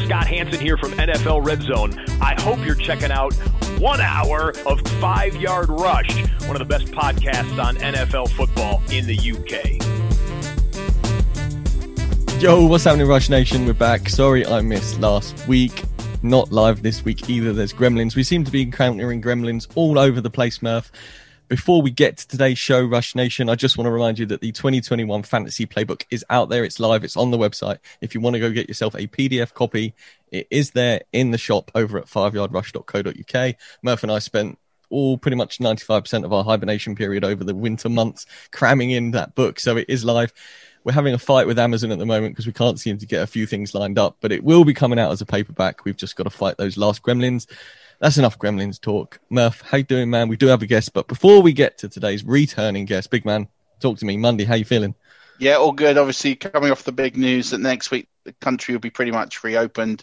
Scott Hanson here from NFL Red Zone. I hope you're checking out 1 hour of 5 Yard Rush, one of the best podcasts on NFL football in the UK. Yo, what's happening, Rush Nation? We're back. Sorry I missed last week. Not live this week either. There's Gremlins. We seem to be encountering Gremlins all over the place, Murph. Before we get to today's show, Rush Nation, I just want to remind you that the 2021 Fantasy Playbook is out there. It's live. It's on the website. If you want to go get yourself a PDF copy, it is there in the shop over at 5yardrush.co.uk. Murph and I spent pretty much 95% of our hibernation period over the winter months cramming in that book, so it is live. We're having a fight with Amazon at the moment because we can't seem to get a few things lined up, but it will be coming out as a paperback. We've just got to fight those last Gremlins. That's enough Gremlins talk. Murph, how you doing, man? We do have a guest, but before we get to today's returning guest, big man, talk to me. Monday, how you feeling? Yeah, all good. Obviously, coming off the big news that next week the country will be pretty much reopened,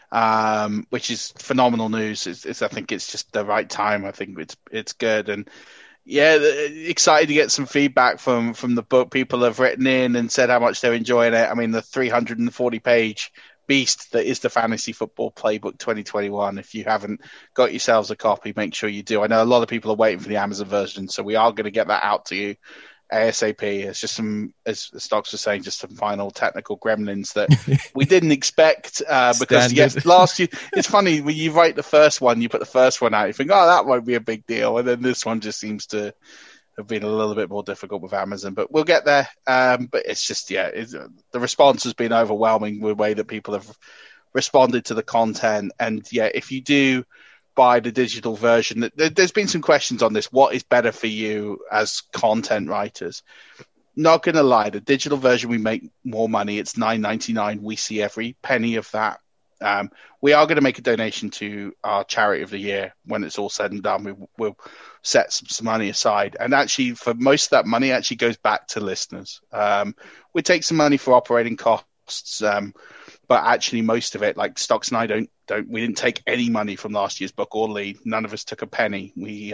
which is phenomenal news. I think it's just the right time. I think it's good. And yeah, excited to get some feedback from the book. People have written in and said how much they're enjoying it. I mean, the 340-page beast that is the Fantasy Football Playbook 2021. If you haven't got yourselves a copy, make sure you do. I know a lot of people are waiting for the Amazon version, so we are going to get that out to you ASAP. It's just some, as Stocks was saying, just some final technical gremlins that we didn't expect because yes, last year, it's funny when you write the first one, you put the first one out, you think, oh, that won't be a big deal, and then this one just seems to have been a little bit more difficult with Amazon, but we'll get there. But it's just, the response has been overwhelming with the way that people have responded to the content. And if you do buy the digital version, there's been some questions on this. What is better for you as content writers? Not going to lie, the digital version, we make more money. It's $9.99. We see every penny of that. We are going to make a donation to our charity of the year when it's all said and done. We'll set some money aside, and actually, for most of that money, actually goes back to listeners. We take some money for operating costs, but actually, most of it, like Stocks and I, we didn't take any money from last year's book or lead. None of us took a penny. We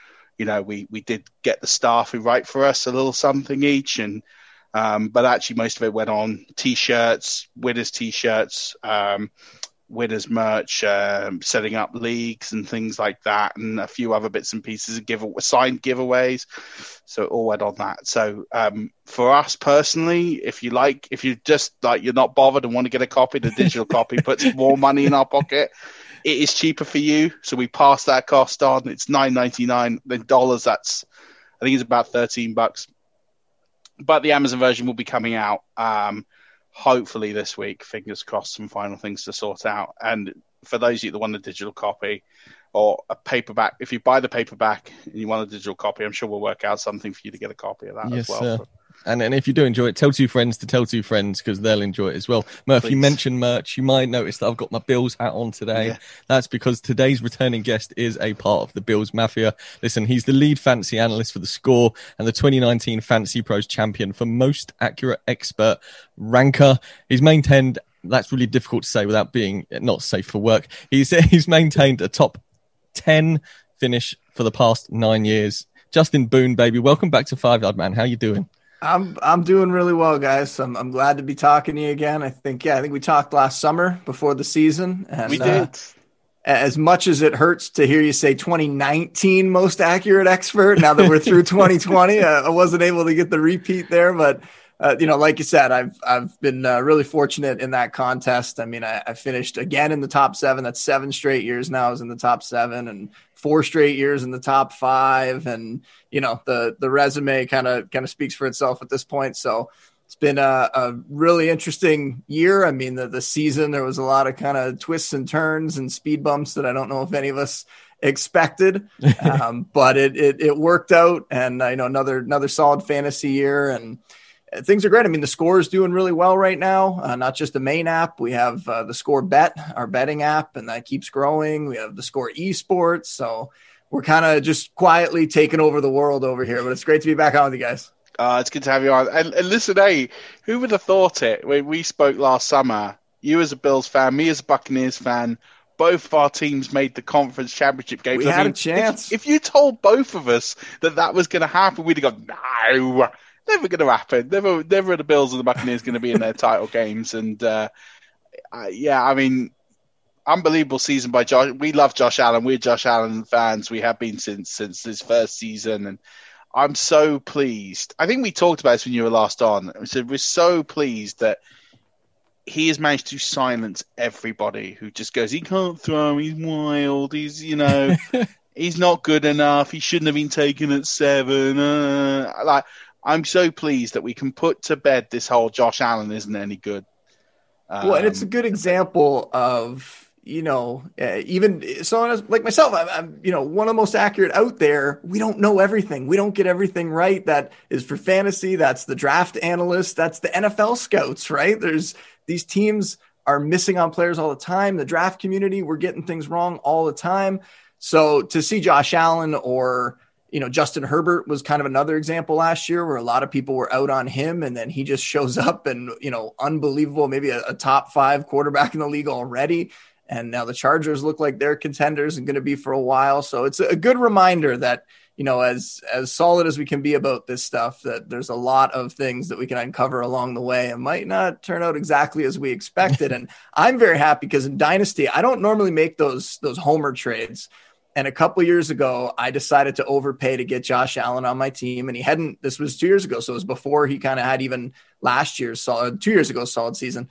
did get the staff who write for us a little something each, and but actually, most of it went on T-shirts, winners T-shirts, winners merch, setting up leagues and things like that, and a few other bits and pieces of signed giveaways. So it all went on that. So for us personally, if you're just like you're not bothered and want to get a copy, the digital copy puts more money in our pocket. It is cheaper for you, so we pass that cost on. It's $9.99 in dollars. I think it's about $13. But the Amazon version will be coming out hopefully this week. Fingers crossed, some final things to sort out. And for those of you that want a digital copy or a paperback, if you buy the paperback and you want a digital copy, I'm sure we'll work out something for you to get a copy of that as well. Sir. And if you do enjoy it, tell two friends to tell two friends because they'll enjoy it as well. Murph, you mentioned merch. You might notice that I've got my Bills hat on today. Yeah. That's because today's returning guest is a part of the Bills Mafia. Listen, he's the lead fantasy analyst for The Score and the 2019 Fantasy Pros champion for most accurate expert ranker. He's maintained, that's really difficult to say without being not safe for work. He's maintained a top 10 finish for the past 9 years. Justin Boone, baby. Welcome back to 5 Yard Man. How you doing? I'm doing really well, guys. I'm glad to be talking to you again. I think we talked last summer before the season. And, we did. As much as it hurts to hear you say 2019 most accurate expert, now that we're through 2020, I wasn't able to get the repeat there. But, like you said, I've been really fortunate in that contest. I mean, I finished again in the top 7. That's 7 straight years now I was in the top 7 and 4 straight years in the top 5. And, the resume kind of speaks for itself at this point. So it's been a really interesting year. I mean, the season, there was a lot of kind of twists and turns and speed bumps that I don't know if any of us expected, but it worked out. And another solid fantasy year, and things are great. I mean, the Score is doing really well right now. Not just the main app. We have the Score Bet, our betting app, and that keeps growing. We have the Score Esports. So we're kind of just quietly taking over the world over here, but it's great to be back on with you guys. It's good to have you on. And listen, hey, who would have thought it? When we spoke last summer, you as a Bills fan, me as a Buccaneers fan, both of our teams made the conference championship games. We had a chance. If you told both of us that was going to happen, we'd have gone, no, never going to happen. Never are the Bills and the Buccaneers going to be in their title games. And Yeah, I mean, unbelievable season by Josh. We love Josh Allen. We're Josh Allen fans. We have been since his first season, and I'm so pleased. I think we talked about this when you were last on. We said we're so pleased that he has managed to silence everybody who just goes, he can't throw, he's wild, he's, he's not good enough, he shouldn't have been taken at 7. I'm so pleased that we can put to bed this whole Josh Allen isn't any good. Well, and it's a good example of, even someone like myself, I'm one of the most accurate out there. We don't know everything. We don't get everything right. That is for fantasy. That's the draft analyst. That's the NFL scouts, right? These teams are missing on players all the time. The draft community, we're getting things wrong all the time. So to see Josh Allen or, Justin Herbert was kind of another example last year where a lot of people were out on him and then he just shows up and, unbelievable, maybe a top 5 quarterback in the league already. And now the Chargers look like they're contenders and going to be for a while. So it's a good reminder that, as solid as we can be about this stuff, that there's a lot of things that we can uncover along the way and might not turn out exactly as we expected. And I'm very happy because in Dynasty, I don't normally make those homer trades. And a couple years ago, I decided to overpay to get Josh Allen on my team. And this was 2 years ago. So it was before he kind of had even last year's 2 years ago, solid season.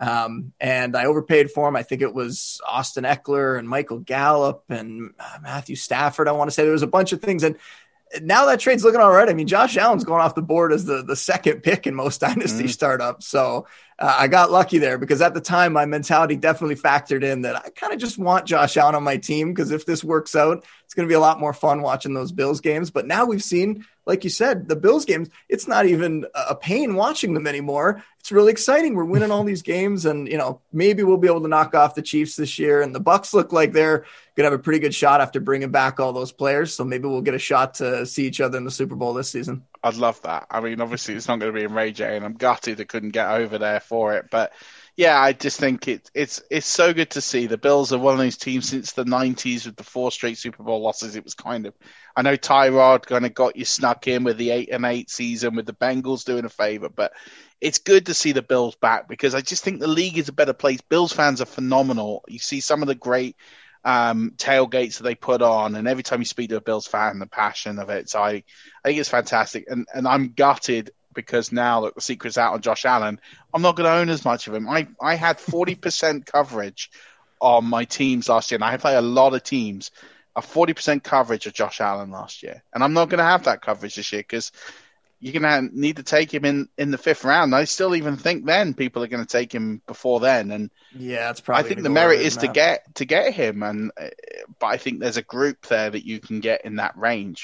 And I overpaid for him. I think it was Austin Eckler and Michael Gallup and Matthew Stafford. I want to say there was a bunch of things. And now that trade's looking all right. I mean, Josh Allen's going off the board as the second pick in most dynasty startups. So I got lucky there because at the time, my mentality definitely factored in that I kind of just want Josh Allen on my team because if this works out, it's going to be a lot more fun watching those Bills games. But now we've seen, like you said, the Bills games, it's not even a pain watching them anymore. It's really exciting. We're winning all these games and, maybe we'll be able to knock off the Chiefs this year. And the Bucs look like they're going to have a pretty good shot after bringing back all those players. So maybe we'll get a shot to see each other in the Super Bowl this season. I'd love that. I mean, obviously it's not going to be in Ray J and I'm gutted I couldn't get over there for it. But yeah, I just think it's so good to see. The Bills are one of those teams since the 90s with the 4 straight Super Bowl losses. It was kind of, I know Tyrod kind of got you snuck in with the 8-8 season with the Bengals doing a favor, but it's good to see the Bills back because I just think the league is a better place. Bills fans are phenomenal. You see some of the great tailgates that they put on, and every time you speak to a Bills fan, the passion of it. So I think it's fantastic, and I'm gutted because now that the secret's out on Josh Allen, I'm not going to own as much of him. I had 40% coverage on my teams last year, and I play a lot of teams, a 40% coverage of Josh Allen last year, and I'm not going to have that coverage this year because you're going to need to take him in the 5th round. I still even think then people are going to take him before then. And yeah, it's probably. I think the merit is to get him, and but I think there's a group there that you can get in that range,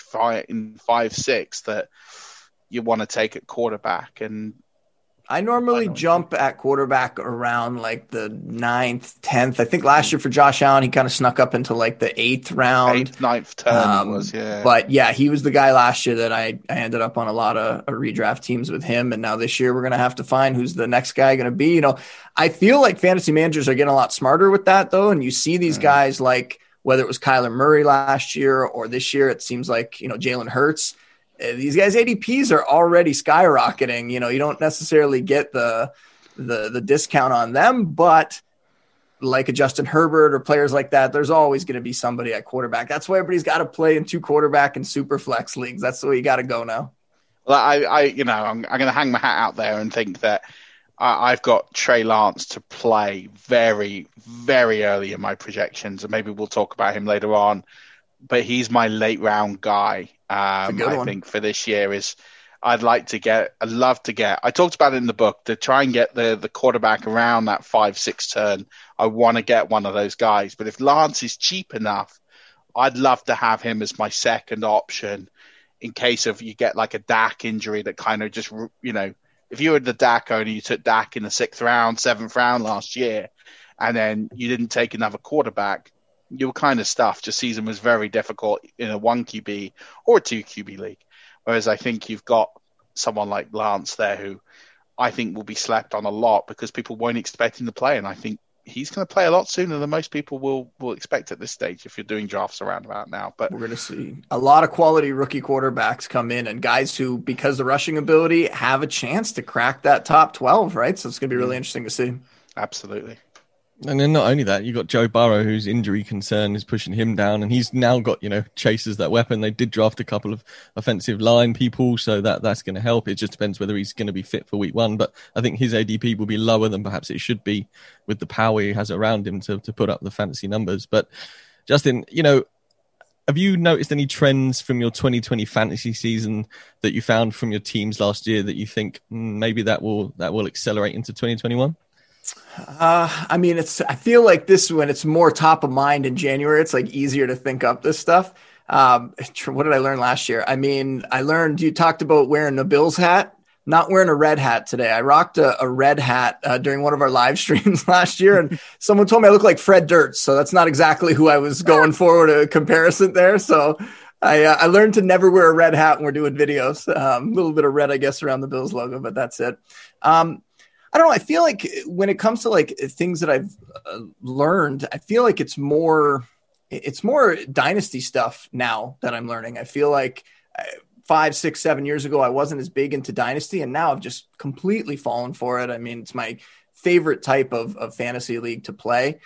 5-6 that you want to take at quarterback. And I normally jump at quarterback around like the 9th, 10th. I think last year for Josh Allen, he kind of snuck up into like the 8th round. 8th, 9th turn was, yeah. But yeah, he was the guy last year that I ended up on a lot of redraft teams with him. And now this year we're going to have to find who's the next guy going to be. I feel like fantasy managers are getting a lot smarter with that though. And you see these guys like whether it was Kyler Murray last year or this year, it seems like, Jalen Hurts. These guys' ADPs are already skyrocketing. You don't necessarily get the discount on them, but like a Justin Herbert or players like that, there's always going to be somebody at quarterback. That's why everybody's got to play in 2 quarterback and super flex leagues. That's the way you got to go now. Well, I'm going to hang my hat out there and think that I've got Trey Lance to play very, very early in my projections, and maybe we'll talk about him later on. But he's my late round guy. I think for this year I'd love to get, I talked about it in the book, to try and get the quarterback around that 5-6 turn. I want to get one of those guys. But if Lance is cheap enough, I'd love to have him as my second option in case of you get like a Dak injury that kind of just, if you were the Dak owner, you took Dak in the 6th round, 7th round last year, and then you didn't take another quarterback, you were kind of stuffed. Your season was very difficult in a 1 QB or a 2 QB league. Whereas I think you've got someone like Lance there who I think will be slept on a lot because people won't expect him to play. And I think he's going to play a lot sooner than most people will expect at this stage if you're doing drafts around about now. But we're going to see a lot of quality rookie quarterbacks come in and guys who, because of the rushing ability, have a chance to crack that top 12, right? So it's going to be really interesting to see. Absolutely. And then not only that, you got Joe Burrow, whose injury concern is pushing him down, and he's now got, Chase as that weapon. They did draft a couple of offensive line people, so that's going to help. It just depends whether he's going to be fit for week 1, but I think his ADP will be lower than perhaps it should be with the power he has around him to put up the fantasy numbers. But Justin, have you noticed any trends from your 2020 fantasy season that you found from your teams last year that you think maybe that will accelerate into 2021? I feel like this, when it's more top of mind in January, it's like easier to think up this stuff. What did I learn last year? I learned you talked about wearing a Bills hat, not wearing a red hat today. I rocked a red hat during one of our live streams last year, and someone told me I look like Fred Durst. So that's not exactly who I was going for, a comparison there. So I learned to never wear a red hat when we're doing videos. A little bit of red, I guess, around the Bills logo, but that's it. I don't know. I feel like when it comes to like things that I've learned, I feel like it's more dynasty stuff now that I'm learning. I feel like 5, 6, 7 years ago, I wasn't as big into dynasty, and now I've just completely fallen for it. It's my favorite type of fantasy league to play.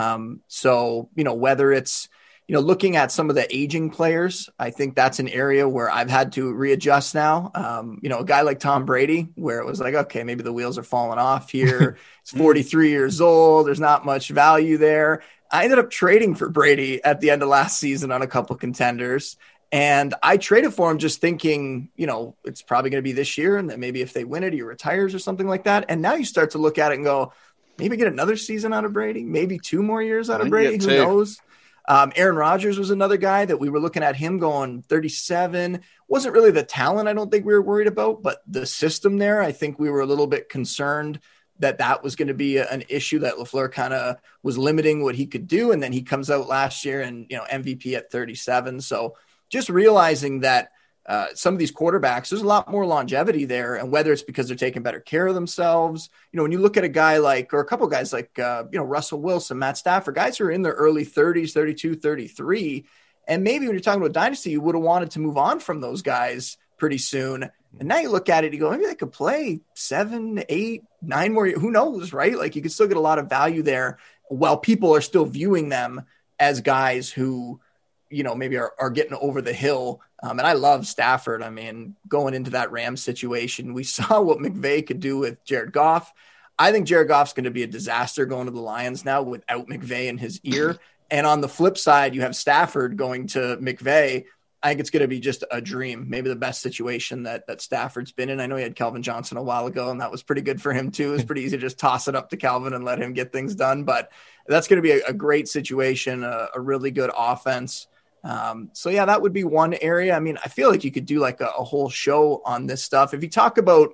So, whether it's, looking at some of the aging players, I think that's an area where I've had to readjust now. A guy like Tom Brady, where it was like, okay, maybe the wheels are falling off here. He's 43 years old. There's not much value there. I ended up trading for Brady at the end of last season on a couple contenders. And I traded for him just thinking, it's probably going to be this year. And then maybe if they win it, he retires or something like that. And now you start to look at it and go, maybe get another season out of Brady, maybe 2 more years out of Brady. Who knows? Aaron Rodgers was another guy that we were looking at him going 37. Wasn't really the talent I don't think we were worried about, but the system there, I think we were a little bit concerned that was going to be an issue, that LaFleur kind of was limiting what he could do. And then he comes out last year and, MVP at 37. So just realizing that some of these quarterbacks, there's a lot more longevity there. And whether it's because they're taking better care of themselves, when you look at a guy like, or a couple of guys like, Russell Wilson, Matt Stafford, guys who are in their early 30s, 32, 33. And maybe when you're talking about dynasty, you would have wanted to move on from those guys pretty soon. And now you look at it, you go, maybe they could play 7, 8, 9 more. Who knows, right? Like you could still get a lot of value there while people are still viewing them as guys who, maybe are getting over the hill. And I love Stafford. Going into that Rams situation, we saw what McVay could do with Jared Goff. I think Jared Goff's going to be a disaster going to the Lions now without McVay in his ear. And on the flip side, you have Stafford going to McVay. I think it's going to be just a dream, maybe the best situation that Stafford's been in. I know he had Calvin Johnson a while ago, and that was pretty good for him too. It was pretty easy to just toss it up to Calvin and let him get things done. But that's going to be a great situation, a really good offense. So yeah, that would be one area. I feel like you could do like a whole show on this stuff. If you talk about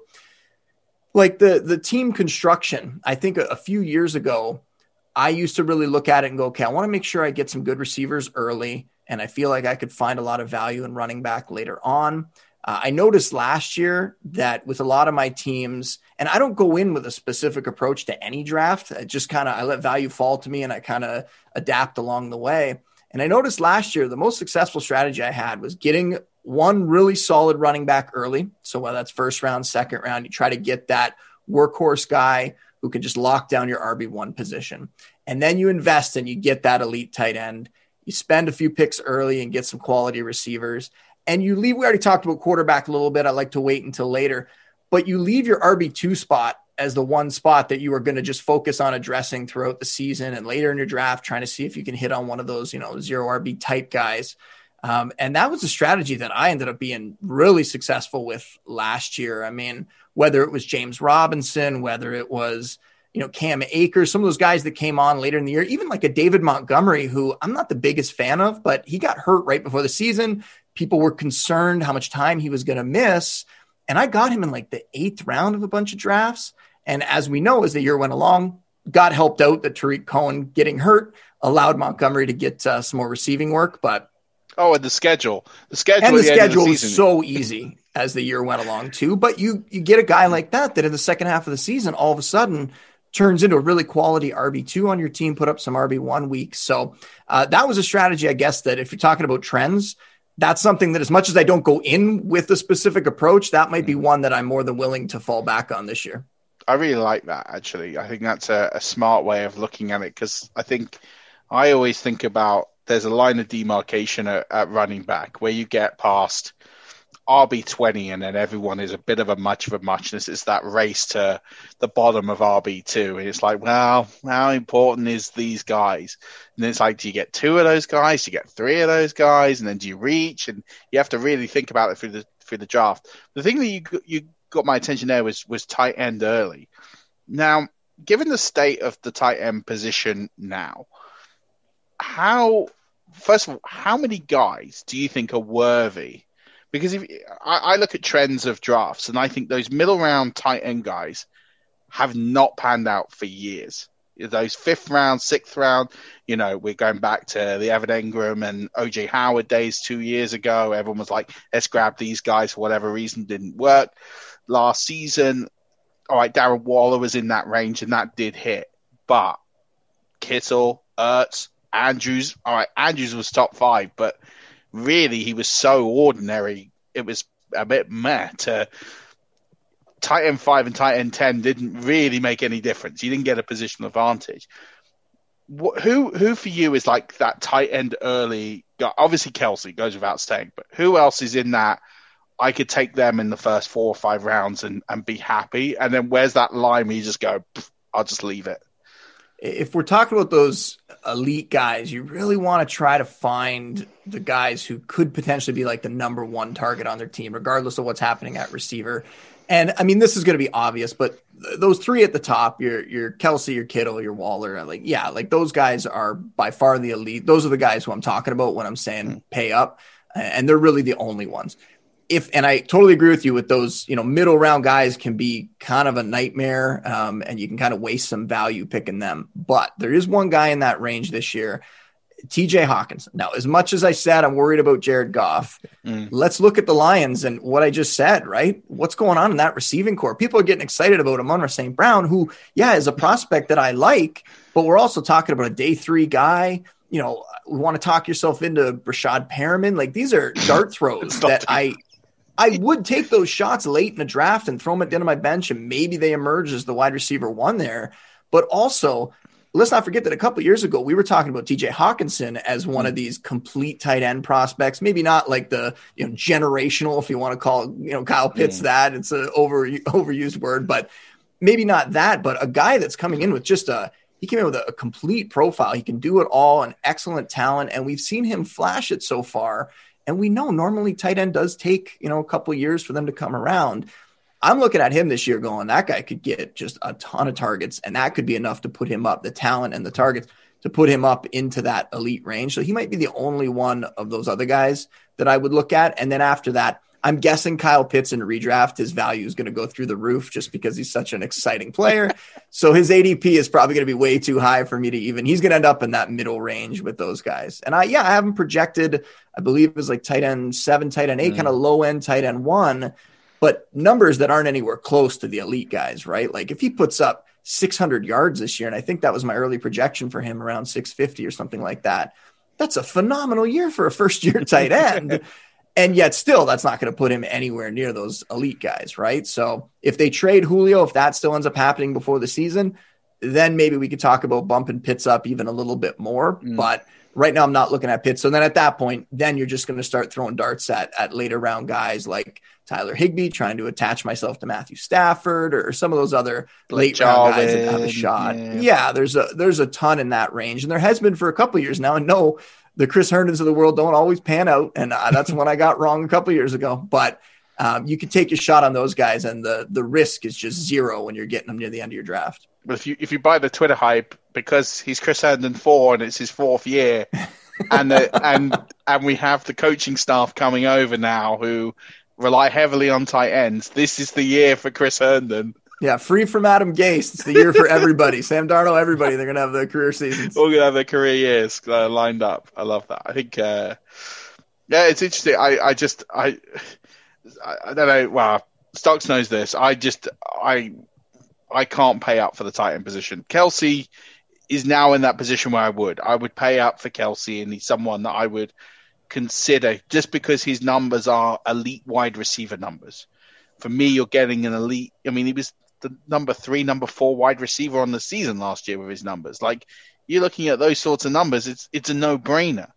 like the team construction, I think a few years ago, I used to really look at it and go, okay, I want to make sure I get some good receivers early. And I feel like I could find a lot of value in running back later on. I noticed last year that with a lot of my teams, and I don't go in with a specific approach to any draft. I let value fall to me and I kind of adapt along the way. And I noticed last year, the most successful strategy I had was getting one really solid running back early. So whether that's first round, second round, you try to get that workhorse guy who can just lock down your RB1 position. And then you invest and you get that elite tight end. You spend a few picks early and get some quality receivers. And you leave, we already talked about quarterback a little bit. I like to wait until later. But you leave your RB2 spot as the one spot that you are going to just focus on addressing throughout the season and later in your draft, trying to see if you can hit on one of those, zero RB type guys. And that was a strategy that I ended up being really successful with last year. Whether it was James Robinson, whether it was, Cam Akers, some of those guys that came on later in the year, even like a David Montgomery, who I'm not the biggest fan of, but he got hurt right before the season. People were concerned how much time he was going to miss. And I got him in like the 8th round of a bunch of drafts. And as we know, as the year went along, got helped out that Tariq Cohen getting hurt allowed Montgomery to get some more receiving work. But and the schedule was so easy as the year went along too. But you get a guy like that in the second half of the season, all of a sudden turns into a really quality RB2 on your team, put up some RB1 weeks. So that was a strategy, I guess, that if you're talking about trends, that's something that as much as I don't go in with a specific approach, that might be one that I'm more than willing to fall back on this year. I really like that, actually. I think that's a smart way of looking at it, because I always think about there's a line of demarcation at running back where you get past RB20 and then everyone is a bit of a much of a muchness. It's that race to the bottom of RB2. And it's like, well, how important is these guys? And then it's like, do you get 2 of those guys? Do you get 3 of those guys? And then do you reach? And you have to really think about it through the draft. The thing that you got my attention there was tight end early. Now, given the state of the tight end position now, first of all, how many guys do you think are worthy? Because if I look at trends of drafts, and I think those middle round tight end guys have not panned out for years. Those 5th round, 6th round, we're going back to the Evan Engram and OJ Howard days 2 years ago. Everyone was like, let's grab these guys for whatever reason. Didn't work. Last season, all right, Darren Waller was in that range, and that did hit. But Kittle, Ertz, Andrews, all right, Andrews was top 5, but really he was so ordinary. It was a bit meh. To tight end 5 and tight end 10 didn't really make any difference. You didn't get a positional advantage. Who for you is like that tight end early guy? Obviously Kelsey goes without saying, but who else is in that? I could take them in the first 4 or 5 rounds and be happy. And then where's that line where you just go, I'll just leave it? If we're talking about those elite guys, you really want to try to find the guys who could potentially be like the number 1 target on their team, regardless of what's happening at receiver. And I mean, this is going to be obvious, but those 3 at the top, your Kelsey, your Kittle, your Waller, like those guys are by far the elite. Those are the guys who I'm talking about when I'm saying pay up, and they're really the only ones. And I totally agree with you with those, middle round guys can be kind of a nightmare, and you can kind of waste some value picking them. But there is one guy in that range this year, TJ Hawkinson. Now, as much as I said, I'm worried about Jared Goff. Let's look at the Lions and what I just said, right? What's going on in that receiving core? People are getting excited about Amon-Ra St. Brown, who, is a prospect that I like, but we're also talking about a day 3 guy. We want to talk yourself into Rashad Perriman. Like, these are dart throws that I would take those shots late in the draft and throw them at the end of my bench, and maybe they emerge as the wide receiver 1 there. But also, let's not forget that a couple of years ago, we were talking about TJ Hawkinson as one of these complete tight end prospects. Maybe not like the generational, if you want to call Kyle Pitts that. It's an overused word, but maybe not that. But a guy that's coming in with he came in with a complete profile. He can do it all, an excellent talent, and we've seen him flash it so far. And we know normally tight end does take, a couple of years for them to come around. I'm looking at him this year going, that guy could get just a ton of targets, and that could be enough to put him up, the talent and the targets, to put him up into that elite range. So he might be the only one of those other guys that I would look at. And then after that, I'm guessing Kyle Pitts in redraft, his value is going to go through the roof just because he's such an exciting player. So his ADP is probably going to be way too high for me to he's going to end up in that middle range with those guys. And I have him projected, I believe it was like tight end 7, tight end 8, kind of low end tight end 1, but numbers that aren't anywhere close to the elite guys, right? Like if he puts up 600 yards this year, and I think that was my early projection for him, around 650 or something like that, that's a phenomenal year for a first year tight end. And yet still, that's not going to put him anywhere near those elite guys, right? So if they trade Julio, if that still ends up happening before the season, then maybe we could talk about bumping Pitts up even a little bit more. But right now I'm not looking at Pitts. So then at that point, then you're just going to start throwing darts at later round guys like Tyler Higbee, trying to attach myself to Matthew Stafford or some of those other late round guys that have a shot. Yeah, there's a ton in that range. And there has been for a couple of years now. And no, the Chris Herndons of the world don't always pan out. And that's when I got wrong a couple of years ago. But you can take your shot on those guys, and the risk is just zero when you're getting them near the end of your draft. But if you buy the Twitter hype because he's Chris Herndon 4 and it's his 4th year, and we have the coaching staff coming over now who rely heavily on tight ends, this is the year for Chris Herndon. Yeah, free from Adam Gase. It's the year for everybody. Sam Darnold, everybody. They're going to have their career seasons. All going to have their career years lined up. I love that. I think, it's interesting. I don't know. Well, Stocks knows this. I can't pay up for the tight end position. Kelsey is now in that position where I would pay up for Kelsey, and he's someone that I would consider just because his numbers are elite wide receiver numbers. For me, you're getting an elite. I mean, he was the number 3, number 4 wide receiver on the season last year with his numbers. Like, you're looking at those sorts of numbers, it's a no-brainer.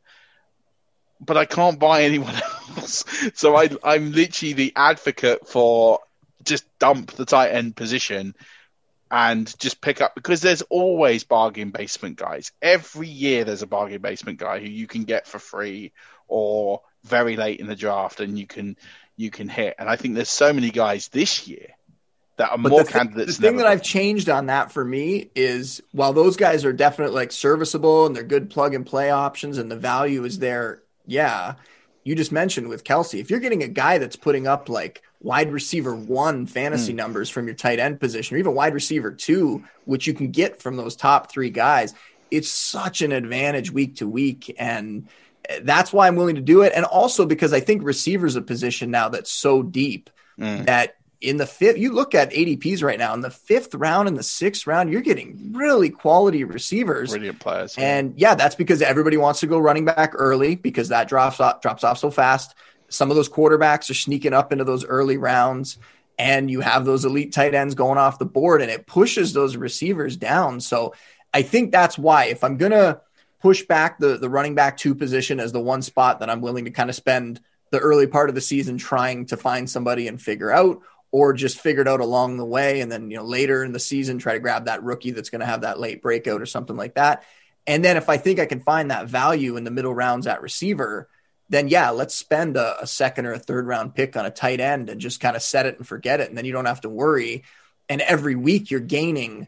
But I can't buy anyone else. So I'm literally the advocate for just dump the tight end position and just pick up, because there's always bargain basement guys. Every year there's a bargain basement guy who you can get for free or very late in the draft and you can hit. And I think there's so many guys this year that are more candidates. The thing that I've changed on that for me is, while those guys are definitely like serviceable and they're good plug and play options and the value is there. Yeah. You just mentioned with Kelce, if you're getting a guy that's putting up like wide receiver 1 fantasy numbers from your tight end position, or even wide receiver 2, which you can get from those top 3 guys, it's such an advantage week to week. And that's why I'm willing to do it. And also because I think receiver's a position now that's so deep that in the 5th, you look at ADPs right now, in the 5th round and the 6th round, you're getting really quality receivers. Brilliant players. Yeah. And yeah, that's because everybody wants to go running back early because that drops off so fast. Some of those quarterbacks are sneaking up into those early rounds, and you have those elite tight ends going off the board, and it pushes those receivers down. So I think that's why, if I'm going to push back the running back 2 position as the one spot that I'm willing to kind of spend the early part of the season trying to find somebody and figure out, or just figure it out along the way, and then, later in the season, try to grab that rookie that's going to have that late breakout or something like that. And then if I think I can find that value in the middle rounds at receiver, then yeah, let's spend a 2nd or a 3rd round pick on a tight end and just kind of set it and forget it. And then you don't have to worry. And every week you're gaining,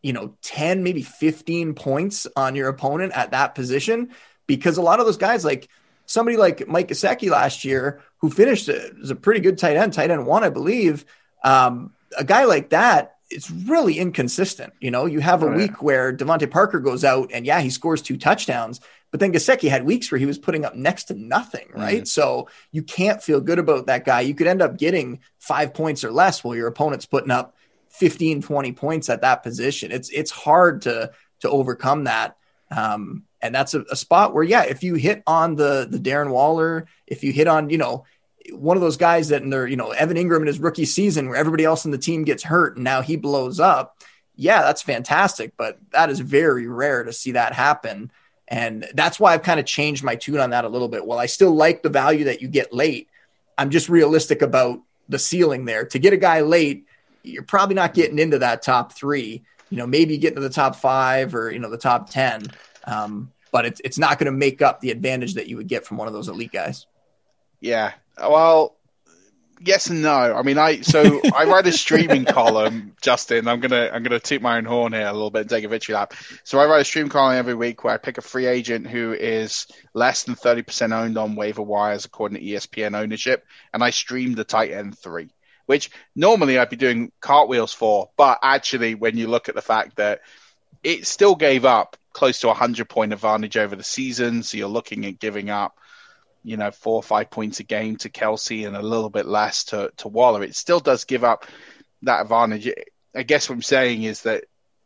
10, maybe 15 points on your opponent at that position, because a lot of those guys, like somebody like Mike Gesicki last year, who finished as a pretty good tight end 1, I believe. A guy like that, it's really inconsistent. You have a week where Devontae Parker goes out and he scores 2 touchdowns, but then Gesicki had weeks where he was putting up next to nothing, right? So you can't feel good about that guy. You could end up getting 5 points or less while your opponent's putting up 15, 20 points at that position. It's hard to overcome that. And that's a spot where, if you hit on the Darren Waller, if you hit on, one of those guys that in their, Evan Ingram in his rookie season where everybody else in the team gets hurt and now he blows up. Yeah, that's fantastic. But that is very rare to see that happen. And that's why I've kind of changed my tune on that a little bit. While I still like the value that you get late, I'm just realistic about the ceiling there. To get a guy late, you're probably not getting into that top 3, maybe you get into the top 5 or, the top 10. But it's not going to make up the advantage that you would get from one of those elite guys. Yeah. Well, yes and no. I mean, I write a streaming column, Justin. I'm gonna toot my own horn here a little bit and take a victory lap. So I write a stream column every week where I pick a free agent who is less than 30% owned on waiver wires according to ESPN ownership, and I stream the tight end 3, which normally I'd be doing cartwheels for, but actually when you look at the fact that it still gave up close to 100-point advantage over the season, so you're looking at giving up 4 or 5 points a game to Kelce and a little bit less to Waller. It still does give up that advantage. I guess what I'm saying is that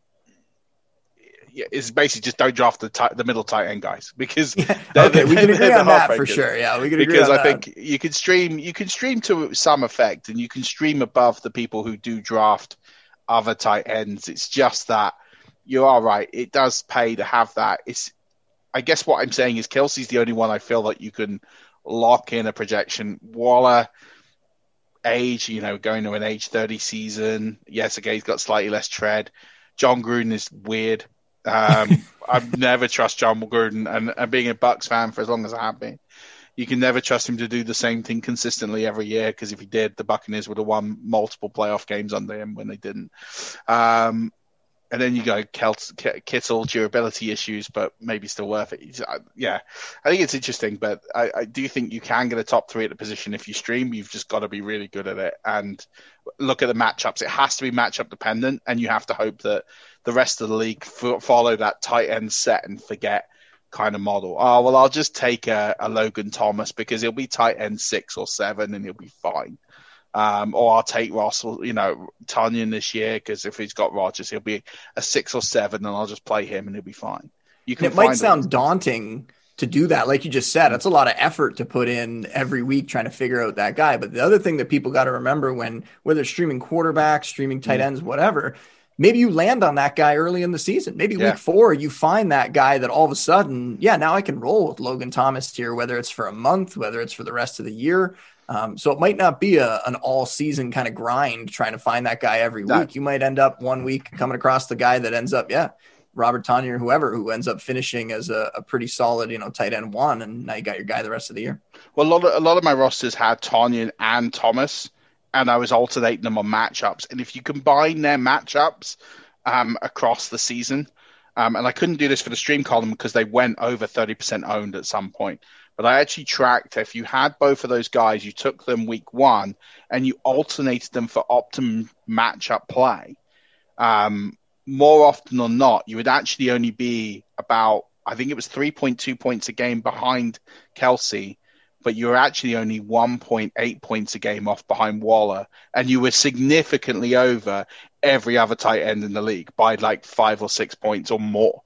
it's basically just don't draft the middle tight end guys, because we can agree on that for sure. Yeah, we can agree on that. Because I think you can stream to some effect, and you can stream above the people who do draft other tight ends. It's just that you are right. It does pay to have that. I guess what I'm saying is Kelce's the only one I feel like you can lock in a projection. Waller, age, going to an age 30 season. Yes, okay, he's got slightly less tread. John Gruden is weird. I've never trust John Gruden, and being a Bucs fan for as long as I have been, you can never trust him to do the same thing consistently every year, because if he did, the Buccaneers would have won multiple playoff games under him when they didn't. And then you go Kittle, durability issues, but maybe still worth it. Yeah, I think it's interesting, but I do think you can get a top 3 at the position if you stream. You've just got to be really good at it and look at the matchups. It has to be matchup dependent, and you have to hope that the rest of the league follow that tight end set and forget kind of model. Oh, well, I'll just take a Logan Thomas because he'll be tight end 6 or 7 and he'll be fine. Or I'll take Russell, Tunyon this year, because if he's got Rodgers, he'll be a 6 or 7, and I'll just play him and he'll be fine. It might sound daunting to do that. Like you just said, it's a lot of effort to put in every week trying to figure out that guy. But the other thing that people got to remember whether streaming quarterbacks, streaming tight ends, whatever, maybe you land on that guy early in the season. Maybe week 4, you find that guy that all of a sudden, now I can roll with Logan Thomas here, whether it's for a month, whether it's for the rest of the year. So it might not be an all season kind of grind trying to find that guy every week. You might end up one week coming across the guy that ends up, Robert Tonyan or whoever, who ends up finishing as a pretty solid, tight end 1. And now you got your guy the rest of the year. Well, a lot of my rosters had Tonyan and Thomas, and I was alternating them on matchups. And if you combine their matchups across the season, and I couldn't do this for the stream column because they went over 30% owned at some point, but I actually tracked if you had both of those guys, you took them week 1 and you alternated them for optimum matchup play. More often than not, you would actually only be about, I think it was 3.2 points a game behind Kelsey, but you were actually only 1.8 points a game off behind Waller, and you were significantly over every other tight end in the league by like 5 or 6 points or more.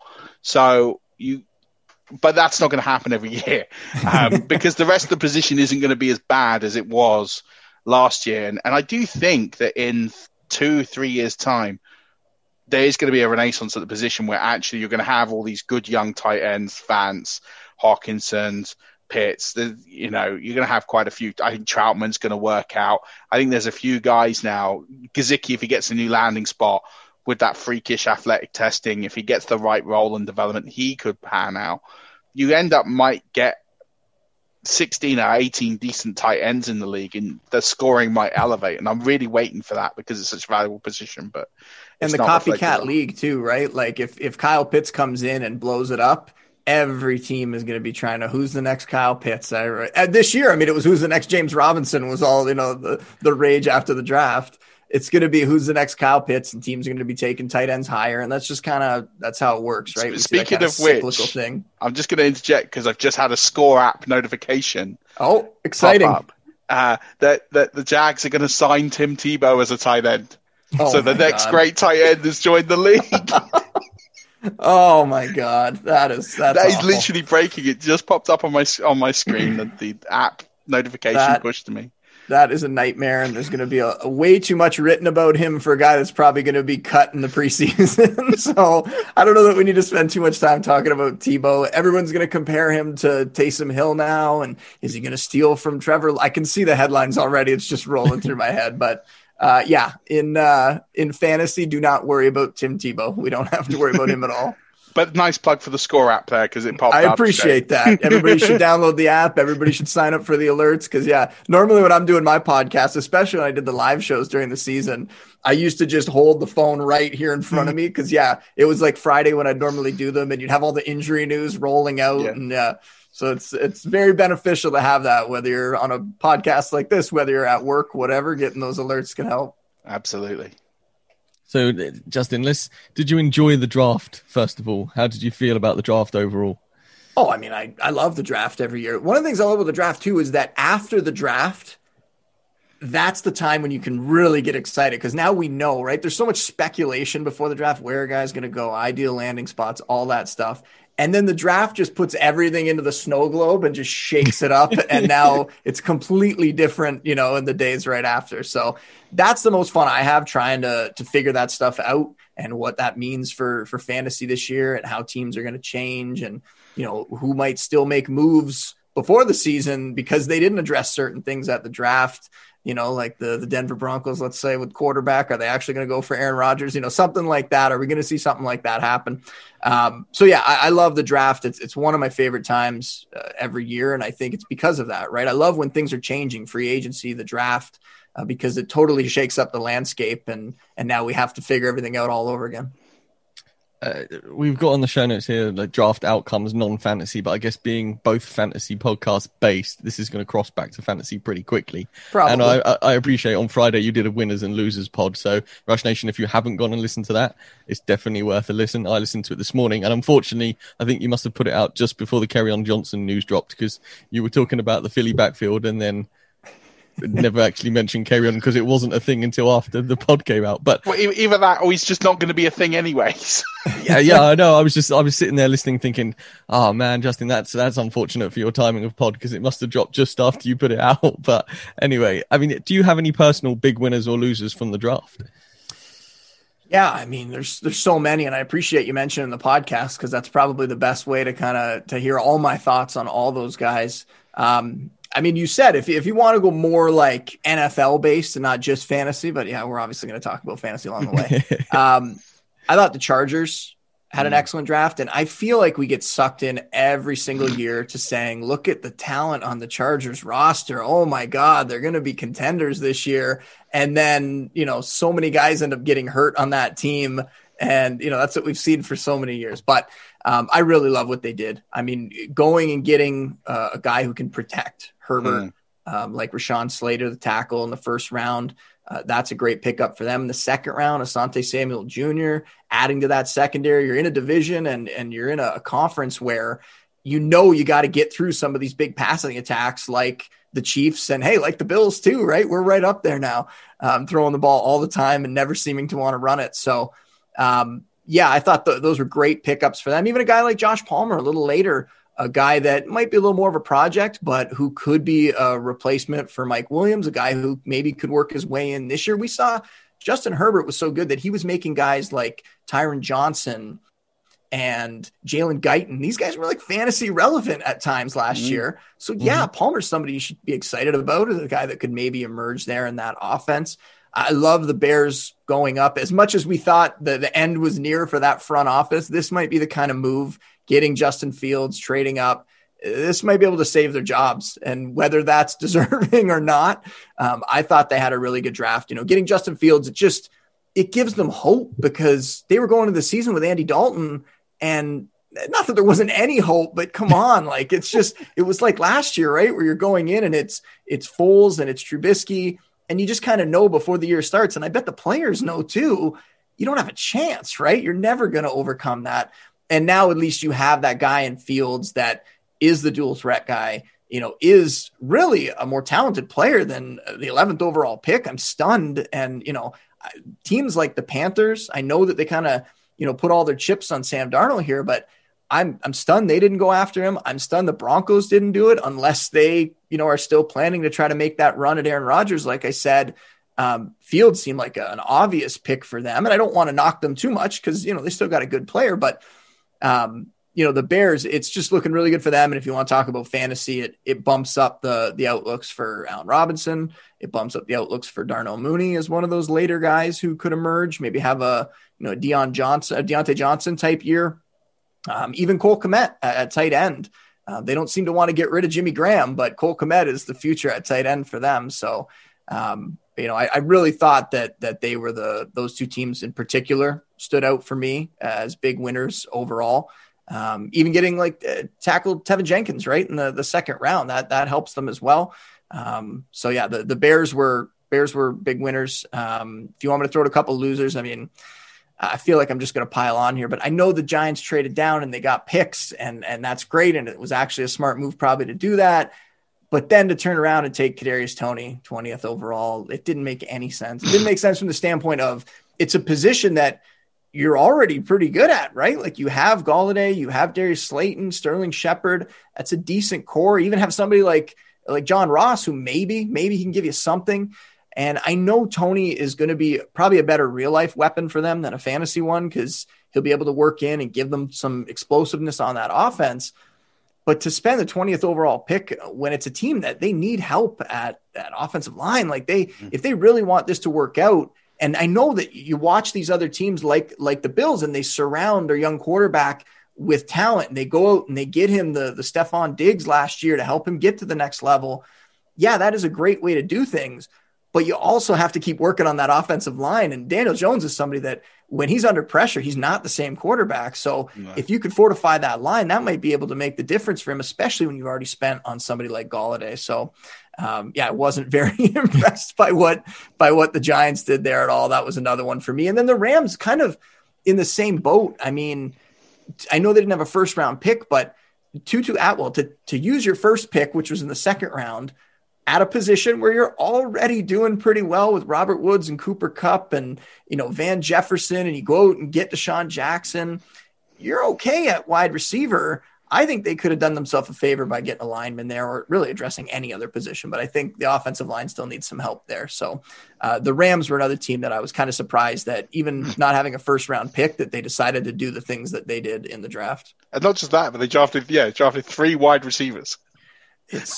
But that's not going to happen every year because the rest of the position isn't going to be as bad as it was last year. And I do think that in 2-3 years' time, there is going to be a renaissance at the position where actually you're going to have all these good young tight ends, Vance, Hawkinson's, Pitts. You're going to have quite a few. I think Troutman's going to work out. I think there's a few guys now. Gesicki, if he gets a new landing spot with that freakish athletic testing, if he gets the right role and development, he could pan out. You might get 16 or 18 decent tight ends in the league, and the scoring might elevate. And I'm really waiting for that because it's such a valuable position. But and the copycat league too, right? Like if Kyle Pitts comes in and blows it up, every team is going to be trying to who's the next Kyle Pitts. This year, it was who's the next James Robinson was all the rage after the draft. It's going to be who's the next Kyle Pitts, and teams are going to be taking tight ends higher, and that's just that's how it works, right? Speaking of which, thing. I'm just going to interject because I've just had a Score app notification. Oh, exciting! That the Jags are going to sign Tim Tebow as a tight end. Oh, so the next great tight end has joined the league. Oh my God, that is literally breaking. It just popped up on my screen that the app notification pushed to me. That is a nightmare, and there's going to be a way too much written about him for a guy that's probably going to be cut in the preseason. So I don't know that we need to spend too much time talking about Tebow. Everyone's going to compare him to Taysom Hill now, and is he going to steal from Trevor? I can see the headlines already. It's just rolling through my head, but in fantasy, do not worry about Tim Tebow. We don't have to worry about him at all. But nice plug for the Score app there because it popped up. I appreciate that. Everybody should download the app. Everybody should sign up for the alerts because, normally when I'm doing my podcast, especially when I did the live shows during the season, I used to just hold the phone right here in front of me because, it was like Friday when I'd normally do them, and you'd have all the injury news rolling out. Yeah. And so it's very beneficial to have that, whether you're on a podcast like this, whether you're at work, whatever, getting those alerts can help. Absolutely. So, Justin, did you enjoy the draft, first of all? How did you feel about the draft overall? Oh, I love the draft every year. One of the things I love about the draft, too, is that after the draft, that's the time when you can really get excited because now we know, right? There's so much speculation before the draft, where a guy's going to go, ideal landing spots, all that stuff. And then the draft just puts everything into the snow globe and just shakes it up. And now it's completely different, in the days right after. So that's the most fun I have trying to figure that stuff out and what that means for fantasy this year and how teams are going to change and, who might still make moves before the season because they didn't address certain things at the draft. Like the Denver Broncos, let's say, with quarterback, are they actually going to go for Aaron Rodgers? Something like that. Are we going to see something like that happen? I love the draft. It's one of my favorite times every year, and I think it's because of that, right? I love when things are changing, free agency, the draft, because it totally shakes up the landscape, and now we have to figure everything out all over again. We've got on the show notes here like draft outcomes, non-fantasy, but I guess being both fantasy podcast based, this is going to cross back to fantasy pretty quickly. Probably. And I appreciate on Friday you did a winners and losers pod. So Rush Nation, if you haven't gone and listened to that, it's definitely worth a listen. I listened to it this morning, and unfortunately, I think you must have put it out just before the Kerryon Johnson news dropped because you were talking about the Philly backfield, and then never actually mentioned Kerryon because it wasn't a thing until after the pod came out. But well, either that or he's just not going to be a thing anyways. yeah, I know. I was sitting there listening, thinking, "Oh man, Justin, that's unfortunate for your timing of pod because it must have dropped just after you put it out." But anyway, I mean, do you have any personal big winners or losers from the draft? Yeah, I mean, there's so many, and I appreciate you mentioning the podcast because that's probably the best way to hear all my thoughts on all those guys. I mean, you said if you want to go more like NFL based and not just fantasy, but yeah, we're obviously going to talk about fantasy along the way. I thought the Chargers had an excellent draft, and I feel like we get sucked in every single year to saying, look at the talent on the Chargers roster. Oh my God, they're going to be contenders this year. And then, so many guys end up getting hurt on that team. And, that's what we've seen for so many years. But I really love what they did. I mean, going and getting a guy who can protect Herbert, like Rashawn Slater, the tackle in the first round, that's a great pickup for them. In the second round, Asante Samuel Jr., adding to that secondary. You're in a division and you're in a conference where you got to get through some of these big passing attacks like the Chiefs and, hey, like the Bills too, right? We're right up there now, throwing the ball all the time and never seeming to want to run it. So, I thought those were great pickups for them. Even a guy like Josh Palmer a little later, a guy that might be a little more of a project, but who could be a replacement for Mike Williams, a guy who maybe could work his way in this year. We saw Justin Herbert was so good that he was making guys like Tyron Johnson and Jalen Guyton. These guys were like fantasy relevant at times last year. So Palmer's somebody you should be excited about as a guy that could maybe emerge there in that offense. I love the Bears going up. As much as we thought the end was near for that front office, this might be the kind of move, getting Justin Fields, trading up. This might be able to save their jobs. And whether that's deserving or not, I thought they had a really good draft. Getting Justin Fields, it gives them hope because they were going into the season with Andy Dalton, and not that there wasn't any hope, but come on, like it was like last year, right? Where you're going in and it's Foles and it's Trubisky, and you just kind of know before the year starts. And I bet the players know too, you don't have a chance, right? You're never going to overcome that. And now at least you have that guy in Fields that is the dual threat guy, is really a more talented player than the 11th overall pick. I'm stunned. And, teams like the Panthers, I know that they kind of, put all their chips on Sam Darnold here, but I'm stunned they didn't go after him. I'm stunned the Broncos didn't do it unless they, are still planning to try to make that run at Aaron Rodgers. Like I said, Fields seemed like an obvious pick for them. And I don't want to knock them too much because, they still got a good player, but the Bears, it's just looking really good for them. And if you want to talk about fantasy, it bumps up the outlooks for Allen Robinson. It bumps up the outlooks for Darnell Mooney as one of those later guys who could emerge, maybe have a Deontay Johnson type year. Even Cole Kmet at tight end. They don't seem to want to get rid of Jimmy Graham, but Cole Kmet is the future at tight end for them. So, I really thought that they were those two teams in particular stood out for me as big winners overall. Even getting tackled Tevin Jenkins right in the second round, that helps them as well. The Bears were big winners. If you want me to throw out a couple losers, I mean, I feel like I'm just going to pile on here, but I know the Giants traded down and they got picks and that's great. And it was actually a smart move probably to do that. But then to turn around and take Kadarius Toney 20th overall, it didn't make any sense. It didn't make sense from the standpoint of it's a position that you're already pretty good at, right? Like you have Golladay, you have Darius Slayton, Sterling Shepard. That's a decent core. You even have somebody like John Ross, who maybe he can give you something. And I know Toney is going to be probably a better real life weapon for them than a fantasy one because he'll be able to work in and give them some explosiveness on that offense. But to spend the 20th overall pick when it's a team that they need help at that offensive line, if they really want this to work out, and I know that you watch these other teams like the Bills and they surround their young quarterback with talent and they go out and they get him the Stephon Diggs last year to help him get to the next level. Yeah, that is a great way to do things. But you also have to keep working on that offensive line. And Daniel Jones is somebody that when he's under pressure, he's not the same quarterback. So if you could fortify that line, that might be able to make the difference for him, especially when you've already spent on somebody like Golladay. So I wasn't very impressed by what the Giants did there at all. That was another one for me. And then the Rams kind of in the same boat. I mean, I know they didn't have a first round pick, but Tutu Atwell to use your first pick, which was in the second round, at a position where you're already doing pretty well with Robert Woods and Cooper Kupp and, Van Jefferson, and you go out and get Deshaun Jackson, you're okay at wide receiver. I think they could have done themselves a favor by getting a lineman there, or really addressing any other position. But I think the offensive line still needs some help there. So the Rams were another team that I was kind of surprised that, even not having a first round pick, that they decided to do the things that they did in the draft. And not just that, but they drafted 3 wide receivers. It's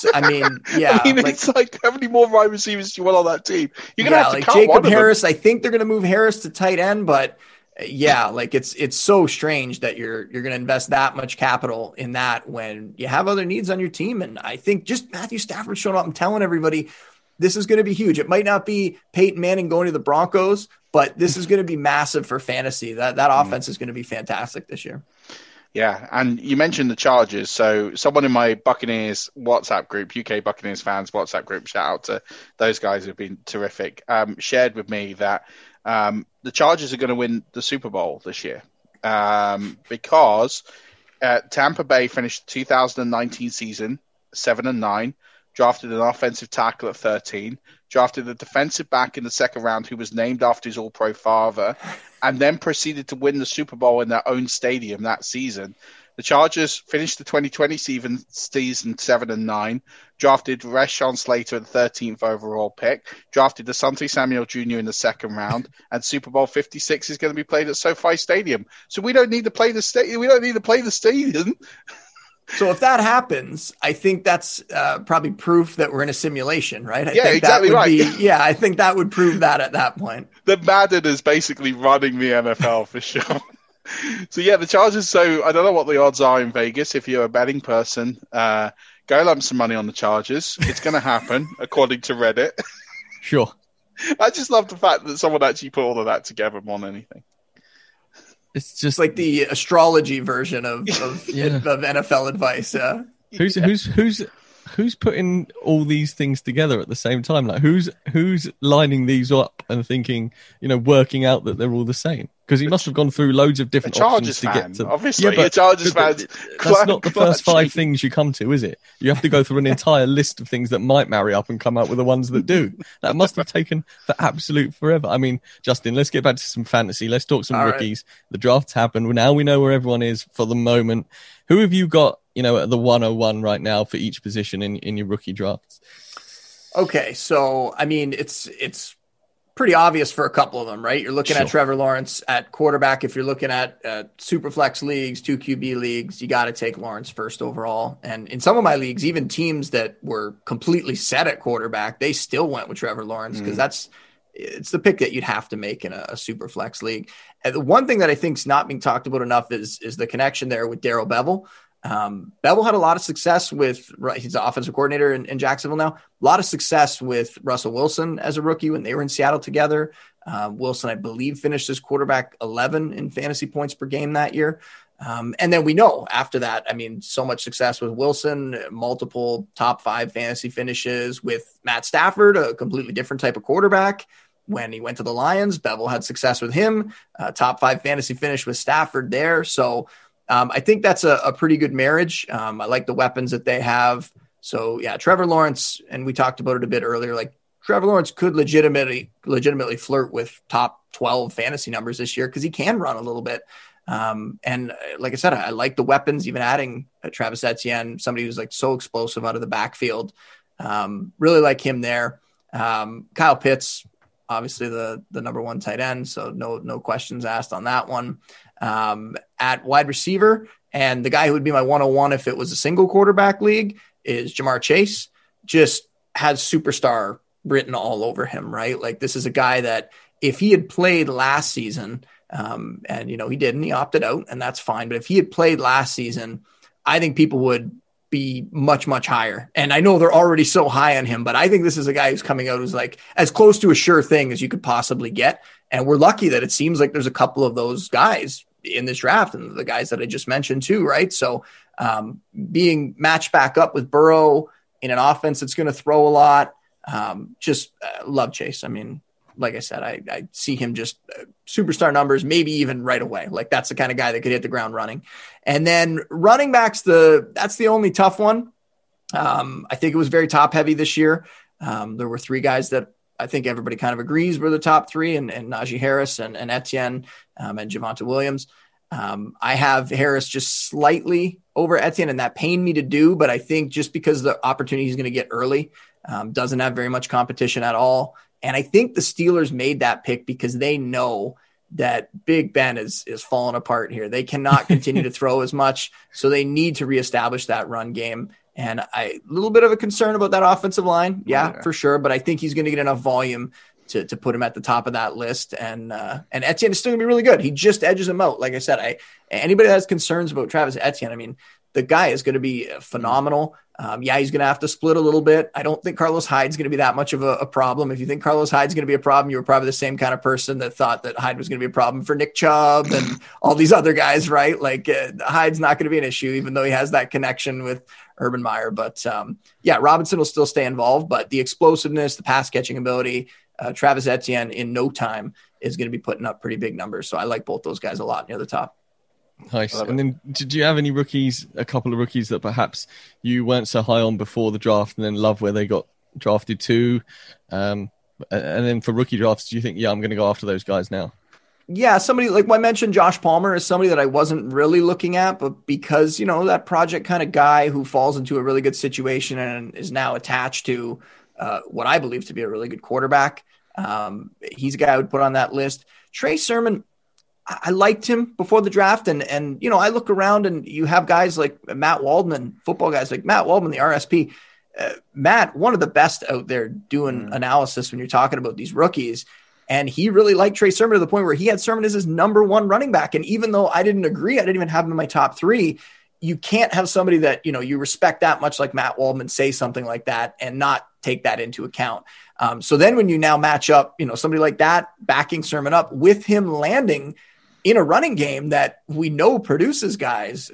like how many more wide receivers do you want on that team? You're gonna have to cut Jacob one Harris. I think they're gonna move Harris to tight end, but it's so strange that you're gonna invest that much capital in that when you have other needs on your team. And I think just Matthew Stafford showing up and telling everybody this is going to be huge. It might not be Peyton Manning going to the Broncos, but this is going to be massive for fantasy. That offense is going to be fantastic this year. Yeah, and you mentioned the Chargers. So someone in my Buccaneers WhatsApp group, UK Buccaneers fans WhatsApp group, shout out to those guys who've been terrific, shared with me that the Chargers are going to win the Super Bowl this year because Tampa Bay finished the 2019 season 7-9, drafted an offensive tackle at 13, drafted a defensive back in the second round who was named after his all-pro father, and then proceeded to win the Super Bowl in their own stadium that season. The Chargers finished the 2020 season 7-9, drafted Rashawn Slater at the 13th overall pick, drafted Asante Samuel Jr. in the second round, and Super Bowl 56 is going to be played at SoFi Stadium. So we don't need to play the stadium. We don't need to play the stadium. So if that happens, I think that's probably proof that we're in a simulation, right? I think exactly right. I think that would prove that at that point. The Madden is basically running the NFL for sure. So the Chargers. So I don't know what the odds are in Vegas. If you're a betting person, go lump some money on the Chargers. It's going to happen, according to Reddit. Sure. I just love the fact that someone actually put all of that together more than anything. It's just like the astrology version of NFL advice. Who's putting all these things together at the same time? Like who's lining these up and thinking, working out that they're all the same? Because he must have gone through loads of different options to get to. Obviously, a Chargers fan. That's not the first 5 things you come to, is it? You have to go through an entire list of things that might marry up and come out with the ones that do. That must have taken for absolute forever. I mean, Justin, let's get back to some fantasy. Let's talk some rookies. Right. The draft's happened. Now we know where everyone is for the moment. Who have you got, at the 101 right now for each position in your rookie drafts? Okay, so, I mean, it's pretty obvious for a couple of them, right? You're looking at Trevor Lawrence at quarterback. If you're looking at Superflex leagues, 2 QB leagues, you got to take Lawrence first overall. And in some of my leagues, even teams that were completely set at quarterback, they still went with Trevor Lawrence because it's the pick that you'd have to make in a Superflex league. And the one thing that I think is not being talked about enough is the connection there with Darrell Bevell. Bevell had a lot of success with, he's the offensive coordinator in Jacksonville now, a lot of success with Russell Wilson as a rookie when they were in Seattle together. Wilson, I believe, finished as quarterback 11 in fantasy points per game that year. And then we know after that, I mean, so much success with Wilson, multiple top 5 fantasy finishes with Matt Stafford, a completely different type of quarterback. When he went to the Lions, Bevell had success with him, top 5 fantasy finish with Stafford there. So I think that's a pretty good marriage. I like the weapons that they have. So Trevor Lawrence, and we talked about it a bit earlier, like Trevor Lawrence could legitimately flirt with top 12 fantasy numbers this year because he can run a little bit. And like I said, I like the weapons, even adding Travis Etienne, somebody who's like so explosive out of the backfield. Really like him there. Kyle Pitts, obviously the number 1 tight end. So no questions asked on that one. At wide receiver, and the guy who would be my 101 if it was a single quarterback league is Jamar Chase. Just has superstar written all over him, right? Like this is a guy that if he had played last season, and he didn't, he opted out, and that's fine. But if he had played last season, I think people would be much, much higher. And I know they're already so high on him, but I think this is a guy who's coming out who's like as close to a sure thing as you could possibly get. And we're lucky that it seems like there's a couple of those guys in this draft and the guys that I just mentioned too, right? So being matched back up with Burrow in an offense that's going to throw a lot, love Chase. I mean, like I said, I see him just superstar numbers, maybe even right away. Like that's the kind of guy that could hit the ground running. And then running backs, that's the only tough one. I think it was very top heavy this year. There were three guys that I think everybody kind of agrees were the top three, and Najee Harris and Etienne and Javonte Williams. I have Harris just slightly over Etienne, and that pained me to do, but I think just because the opportunity he's going to get early, doesn't have very much competition at all. And I think the Steelers made that pick because they know that Big Ben is falling apart here. They cannot continue to throw as much, so they need to reestablish that run game. And a little bit of a concern about that offensive line. Yeah, for sure. But I think he's going to get enough volume to put him at the top of that list. And Etienne is still going to be really good. He just edges him out. Like I said, anybody that has concerns about Travis Etienne, I mean, the guy is going to be phenomenal. He's going to have to split a little bit. I don't think Carlos Hyde's going to be that much of a problem. If you think Carlos Hyde's going to be a problem, you were probably the same kind of person that thought that Hyde was going to be a problem for Nick Chubb and all these other guys, right? Like Hyde's not going to be an issue, even though he has that connection with Urban Meyer. But Robinson will still stay involved, but the explosiveness, the pass catching ability, Travis Etienne in no time is going to be putting up pretty big numbers. So I like both those guys a lot near the top. Nice. And then did you have any rookies, a couple of rookies that perhaps you weren't so high on before the draft and then love where they got drafted to? And then for rookie drafts, do you think, I'm going to go after those guys now? Yeah, somebody like I mentioned, Josh Palmer is somebody that I wasn't really looking at, but because, that project kind of guy who falls into a really good situation and is now attached to what I believe to be a really good quarterback. He's a guy I would put on that list. Trey Sermon, I liked him before the draft. And I look around and you have guys like Matt Waldman, football guys like Matt Waldman, the RSP. Matt, one of the best out there doing analysis when you're talking about these rookies. And he really liked Trey Sermon to the point where he had Sermon as his number one running back. And even though I didn't agree, I didn't even have him in my top three. You can't have somebody that, you respect that much like Matt Waldman say something like that and not take that into account. So then when you now match up, somebody like that backing Sermon up with him landing in a running game that we know produces guys,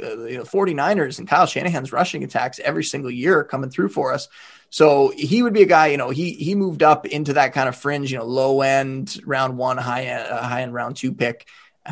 49ers and Kyle Shanahan's rushing attacks every single year coming through for us. So he would be a guy, he moved up into that kind of fringe, low end round one, high end round two pick.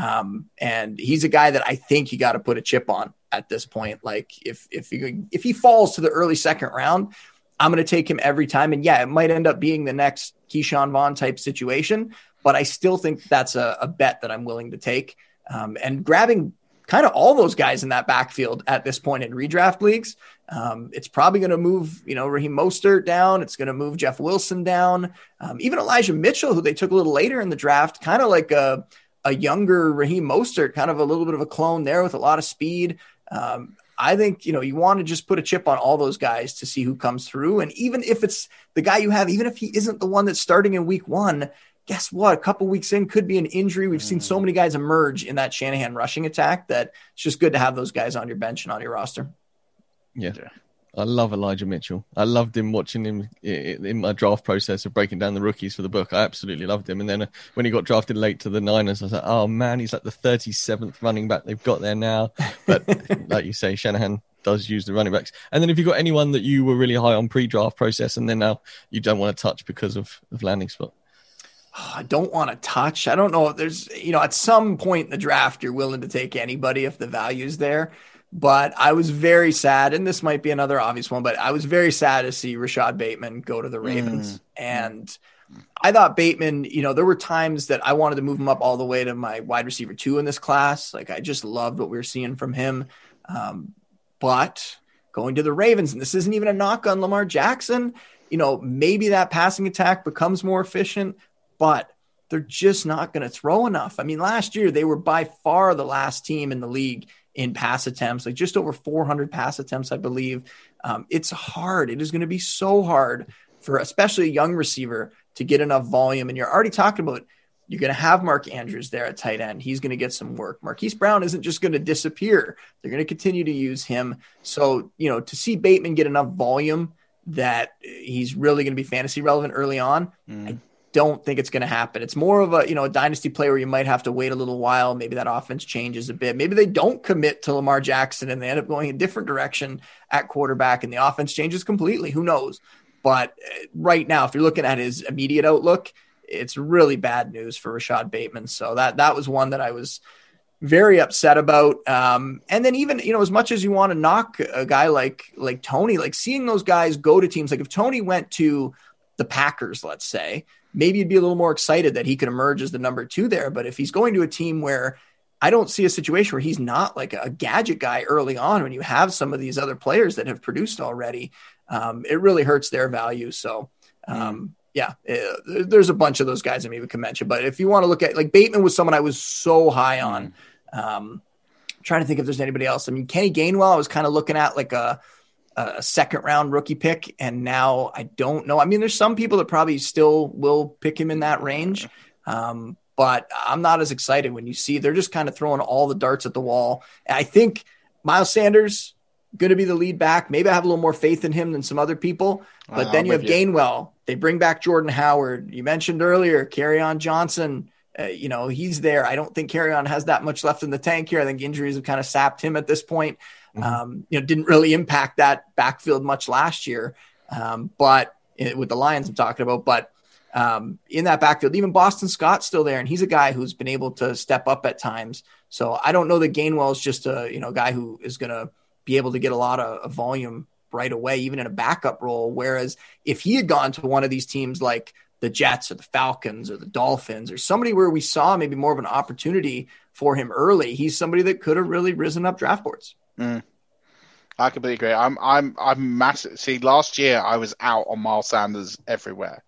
And he's a guy that I think you got to put a chip on at this point. Like if he falls to the early second round, I'm going to take him every time. And it might end up being the next Keyshawn Vaughn type situation, but I still think that's a bet that I'm willing to take. And grabbing kind of all those guys in that backfield at this point in redraft leagues, it's probably going to move, Raheem Mostert down. It's going to move Jeff Wilson down. Even Elijah Mitchell, who they took a little later in the draft, kind of like a younger Raheem Mostert, kind of a little bit of a clone there with a lot of speed. I think, you want to just put a chip on all those guys to see who comes through. And even if it's the guy you have, even if he isn't the one that's starting in week one, guess what? A couple weeks in could be an injury. We've seen so many guys emerge in that Shanahan rushing attack that it's just good to have those guys on your bench and on your roster. Yeah. I love Elijah Mitchell. I loved him watching him in my draft process of breaking down the rookies for the book. I absolutely loved him. And then when he got drafted late to the Niners, I was like, oh man, he's like the 37th running back they've got there now. But like you say, Shanahan does use the running backs. And then if you got anyone that you were really high on pre-draft process and then now you don't want to touch because of landing spot? I don't want to touch. I don't know if there's, at some point in the draft, you're willing to take anybody if the value's there. But I was very sad, and this might be another obvious one, but I was very sad to see Rashad Bateman go to the Ravens. And I thought Bateman, there were times that I wanted to move him up all the way to my wide receiver 2 in this class. Like I just loved what we were seeing from him. But going to the Ravens, and this isn't even a knock on Lamar Jackson, maybe that passing attack becomes more efficient, but they're just not going to throw enough. I mean, last year they were by far the last team in the league in pass attempts, like just over 400 pass attempts, I believe. It's hard. It is going to be so hard for especially a young receiver to get enough volume. And you're already talking about, you're going to have Mark Andrews there at tight end. He's going to get some work. Marquise Brown isn't just going to disappear. They're going to continue to use him. So, to see Bateman get enough volume that he's really going to be fantasy relevant early on, I don't think it's going to happen. It's more of a dynasty play where you might have to wait a little while. Maybe that offense changes a bit. Maybe they don't commit to Lamar Jackson and they end up going a different direction at quarterback and the offense changes completely. Who knows? But right now, if you're looking at his immediate outlook, it's really bad news for Rashad Bateman. So that was one that I was very upset about. And then even, as much as you want to knock a guy like Tony, like seeing those guys go to teams, like if Tony went to the Packers, let's say, maybe you'd be a little more excited that he could emerge as the number 2 there. But if he's going to a team where I don't see a situation where he's not like a gadget guy early on, when you have some of these other players that have produced already, it really hurts their value. So, there's a bunch of those guys I maybe could mention, but if you want to look at, like, Bateman was someone I was so high on. Trying to think if there's anybody else. I mean, Kenny Gainwell, I was kind of looking at like a second round rookie pick, and now I don't know. I mean, there's some people that probably still will pick him in that range. But I'm not as excited when you see they're just kind of throwing all the darts at the wall. And I think Miles Sanders going to be the lead back. Maybe I have a little more faith in him than some other people, but then you have Gainwell. They bring back Jordan Howard. You mentioned earlier, Kerryon Johnson, he's there. I don't think Kerryon has that much left in the tank here. I think injuries have kind of sapped him at this point. Didn't really impact that backfield much last year. But with the Lions I'm talking about, but in that backfield, even Boston Scott's still there, and he's a guy who's been able to step up at times. So I don't know that Gainwell is just a guy who is going to be able to get a lot of volume right away, even in a backup role. Whereas if he had gone to one of these teams like the Jets or the Falcons or the Dolphins or somebody where we saw maybe more of an opportunity for him early, he's somebody that could have really risen up draft boards. I completely agree. I'm massive. See, last year I was out on Miles Sanders everywhere.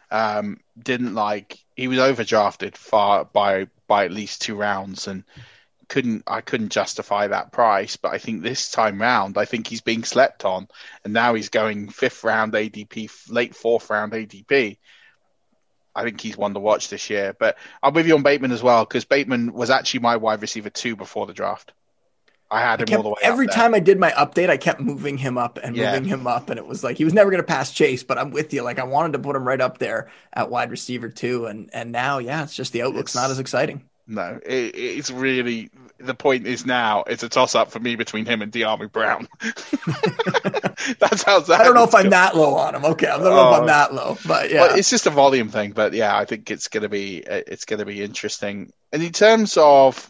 He was overdrafted by at least 2 rounds, and I couldn't justify that price. But I think this time round, I think he's being slept on, and now he's going 5th round ADP, late 4th round ADP. I think he's one to watch this year. But I'm with you on Bateman as well, because Bateman was actually my wide receiver 2 before the draft. I had him all the way up every there. time I did my update, I kept moving him up, and it was like he was never going to pass Chase. But I'm with you. Like, I wanted to put him right up there at wide receiver 2, and now, it's just the outlook's not as exciting. No, it's really, the point is now it's a toss up for me between him and De'Ami Brown. That's how I don't know if I'm that low on him. Okay, I don't know if I'm that low, but yeah, well, it's just a volume thing. But yeah, I think it's gonna be interesting. And in terms of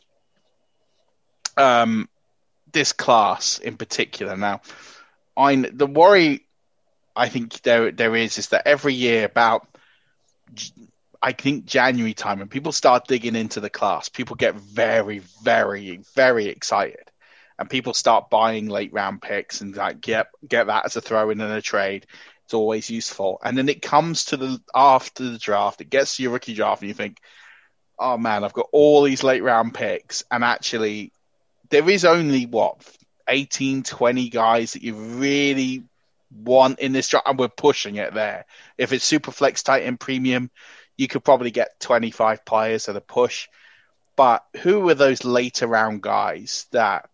this class in particular, now, the worry I think there is that every year about, I think, January time, when people start digging into the class, people get very, very, very excited, and people start buying late round picks and get that as a throw in and a trade. It's always useful. And then it comes to after the draft, it gets to your rookie draft, and you think, oh man, I've got all these late round picks, and actually there is only 18, 20 guys that you really want in this draft, and we're pushing it there. If it's super flex tight end premium, you could probably get 25 players at a push. But who are those later round guys that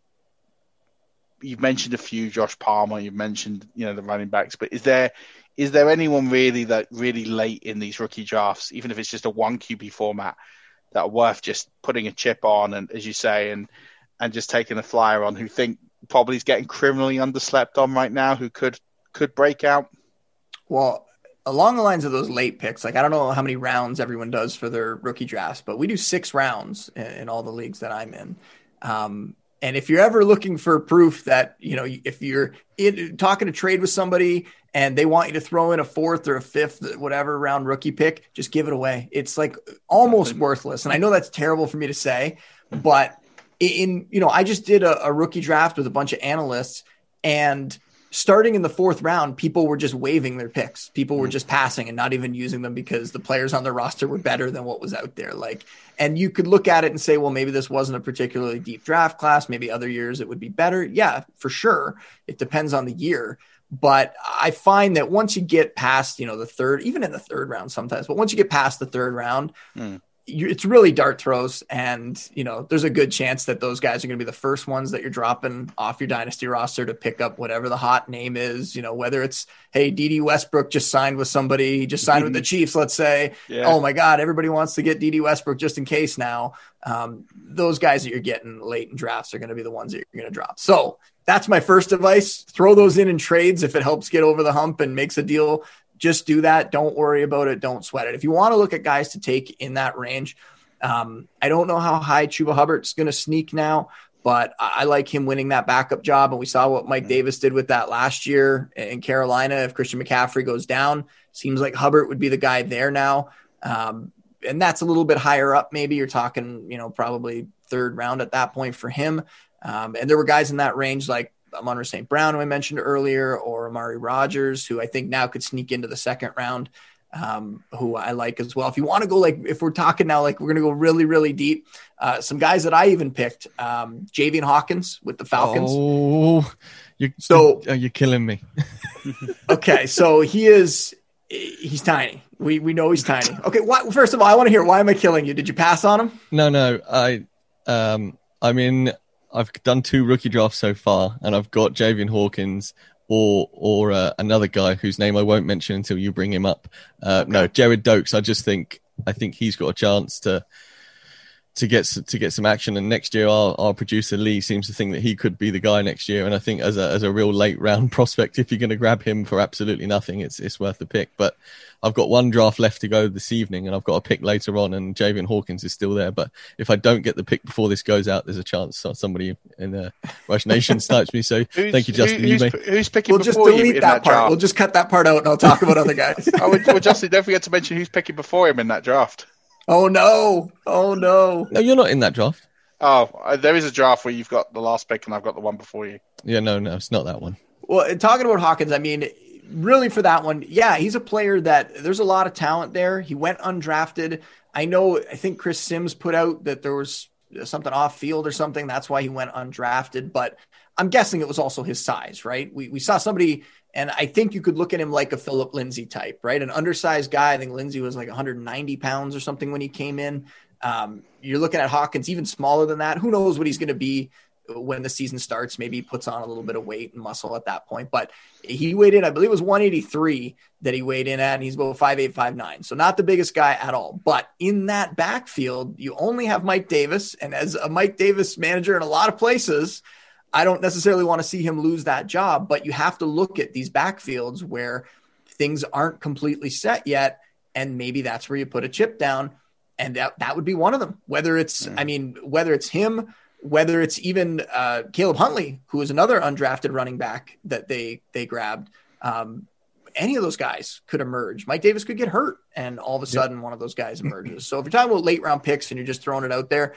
you've mentioned? A few, Josh Palmer, you've mentioned, the running backs, but is there anyone really late in these rookie drafts, even if it's just a 1 QB format, that are worth just putting a chip on, and as you say, and just taking a flyer on, who think probably is getting criminally underslept on right now, who could break out? Well, along the lines of those late picks, like, I don't know how many rounds everyone does for their rookie drafts, but we do 6 rounds in all the leagues that I'm in. And if you're ever looking for proof that, if you're talking to trade with somebody and they want you to throw in a 4th or a 5th, whatever round rookie pick, just give it away. It's like almost worthless. And I know that's terrible for me to say, but I just did a rookie draft with a bunch of analysts, and starting in the 4th round, people were just waiving their picks. People were just passing and not even using them because the players on their roster were better than what was out there. And you could look at it and say, well, maybe this wasn't a particularly deep draft class. Maybe other years it would be better. Yeah, for sure. It depends on the year. But I find that once you get past, the 3rd, even in the 3rd round sometimes, but once you get past the 3rd round, it's really dart throws, and there's a good chance that those guys are going to be the first ones that you're dropping off your dynasty roster to pick up whatever the hot name is. Whether it's, hey, D.D. Westbrook just signed with somebody, just signed with the Chiefs, let's say. Yeah. Oh my God, everybody wants to get D.D. Westbrook just in case now. Those guys that you're getting late in drafts are going to be the ones that you're going to drop. So that's my first advice. Throw those in trades if it helps get over the hump and makes a deal. Just do that. Don't worry about it. Don't sweat it. If you want to look at guys to take in that range, I don't know how high Chuba Hubbard's going to sneak now, but I like him winning that backup job. And we saw what Mike Davis did with that last year in Carolina. If Christian McCaffrey goes down, seems like Hubbard would be the guy there now. And that's a little bit higher up. Maybe you're talking, probably third round at that point for him. And there were guys in that range like Amon-Ra St. Brown, who I mentioned earlier, or Amari Rogers, who I think now could sneak into the second round, who I like as well. If you want to go, if we're talking now, we're going to go really, really deep, some guys that I even picked, Javian Hawkins with the Falcons. Oh, you're killing me. Okay. So he's tiny. We know he's tiny. Okay. First of all, I want to hear, why am I killing you? Did you pass on him? No. I've done 2 rookie drafts so far, and I've got Javian Hawkins or another guy whose name I won't mention until you bring him up. No, Jared Dokes. I think he's got a chance to get some action. And next year, our producer Lee seems to think that he could be the guy next year. And I think as a real late round prospect, if you're going to grab him for absolutely nothing, it's worth the pick. But I've got 1 draft left to go this evening, and I've got a pick later on, and Javian Hawkins is still there. But if I don't get the pick before this goes out, there's a chance somebody in Rush Nation snipes me. So thank you, Justin. Who's picking we'll before just delete you that part. draft? We'll just cut that part out, and I'll talk about other guys. Well, Justin, don't forget to mention who's picking before him in that draft. Oh, no. No, you're not in that draft. Oh, there is a draft where you've got the last pick and I've got the one before you. Yeah, no, it's not that one. Well, talking about Hawkins, really for that one, yeah, he's a player that there's a lot of talent there. He went undrafted. I think Chris Sims put out that there was something off field or something. That's why he went undrafted. But I'm guessing it was also his size, right? We saw somebody, and I think you could look at him like a Philip Lindsay type, right? An undersized guy. I think Lindsay was 190 pounds or something when he came in. You're looking at Hawkins even smaller than that. Who knows what he's going to be when the season starts? Maybe he puts on a little bit of weight and muscle at that point. But he weighed in, I believe it was 183 that he weighed in at, and he's about 5'8", 5'9". So not the biggest guy at all. But in that backfield, you only have Mike Davis. And as a Mike Davis manager in a lot of places, I don't necessarily want to see him lose that job, but you have to look at these backfields where things aren't completely set yet. And maybe that's where you put a chip down. And that would be one of them, whether it's him, whether it's even Caleb Huntley, who is another undrafted running back that they grabbed. Any of those guys could emerge. Mike Davis could get hurt, and all of a sudden one of those guys emerges. So if you're talking about late round picks and you're just throwing it out there,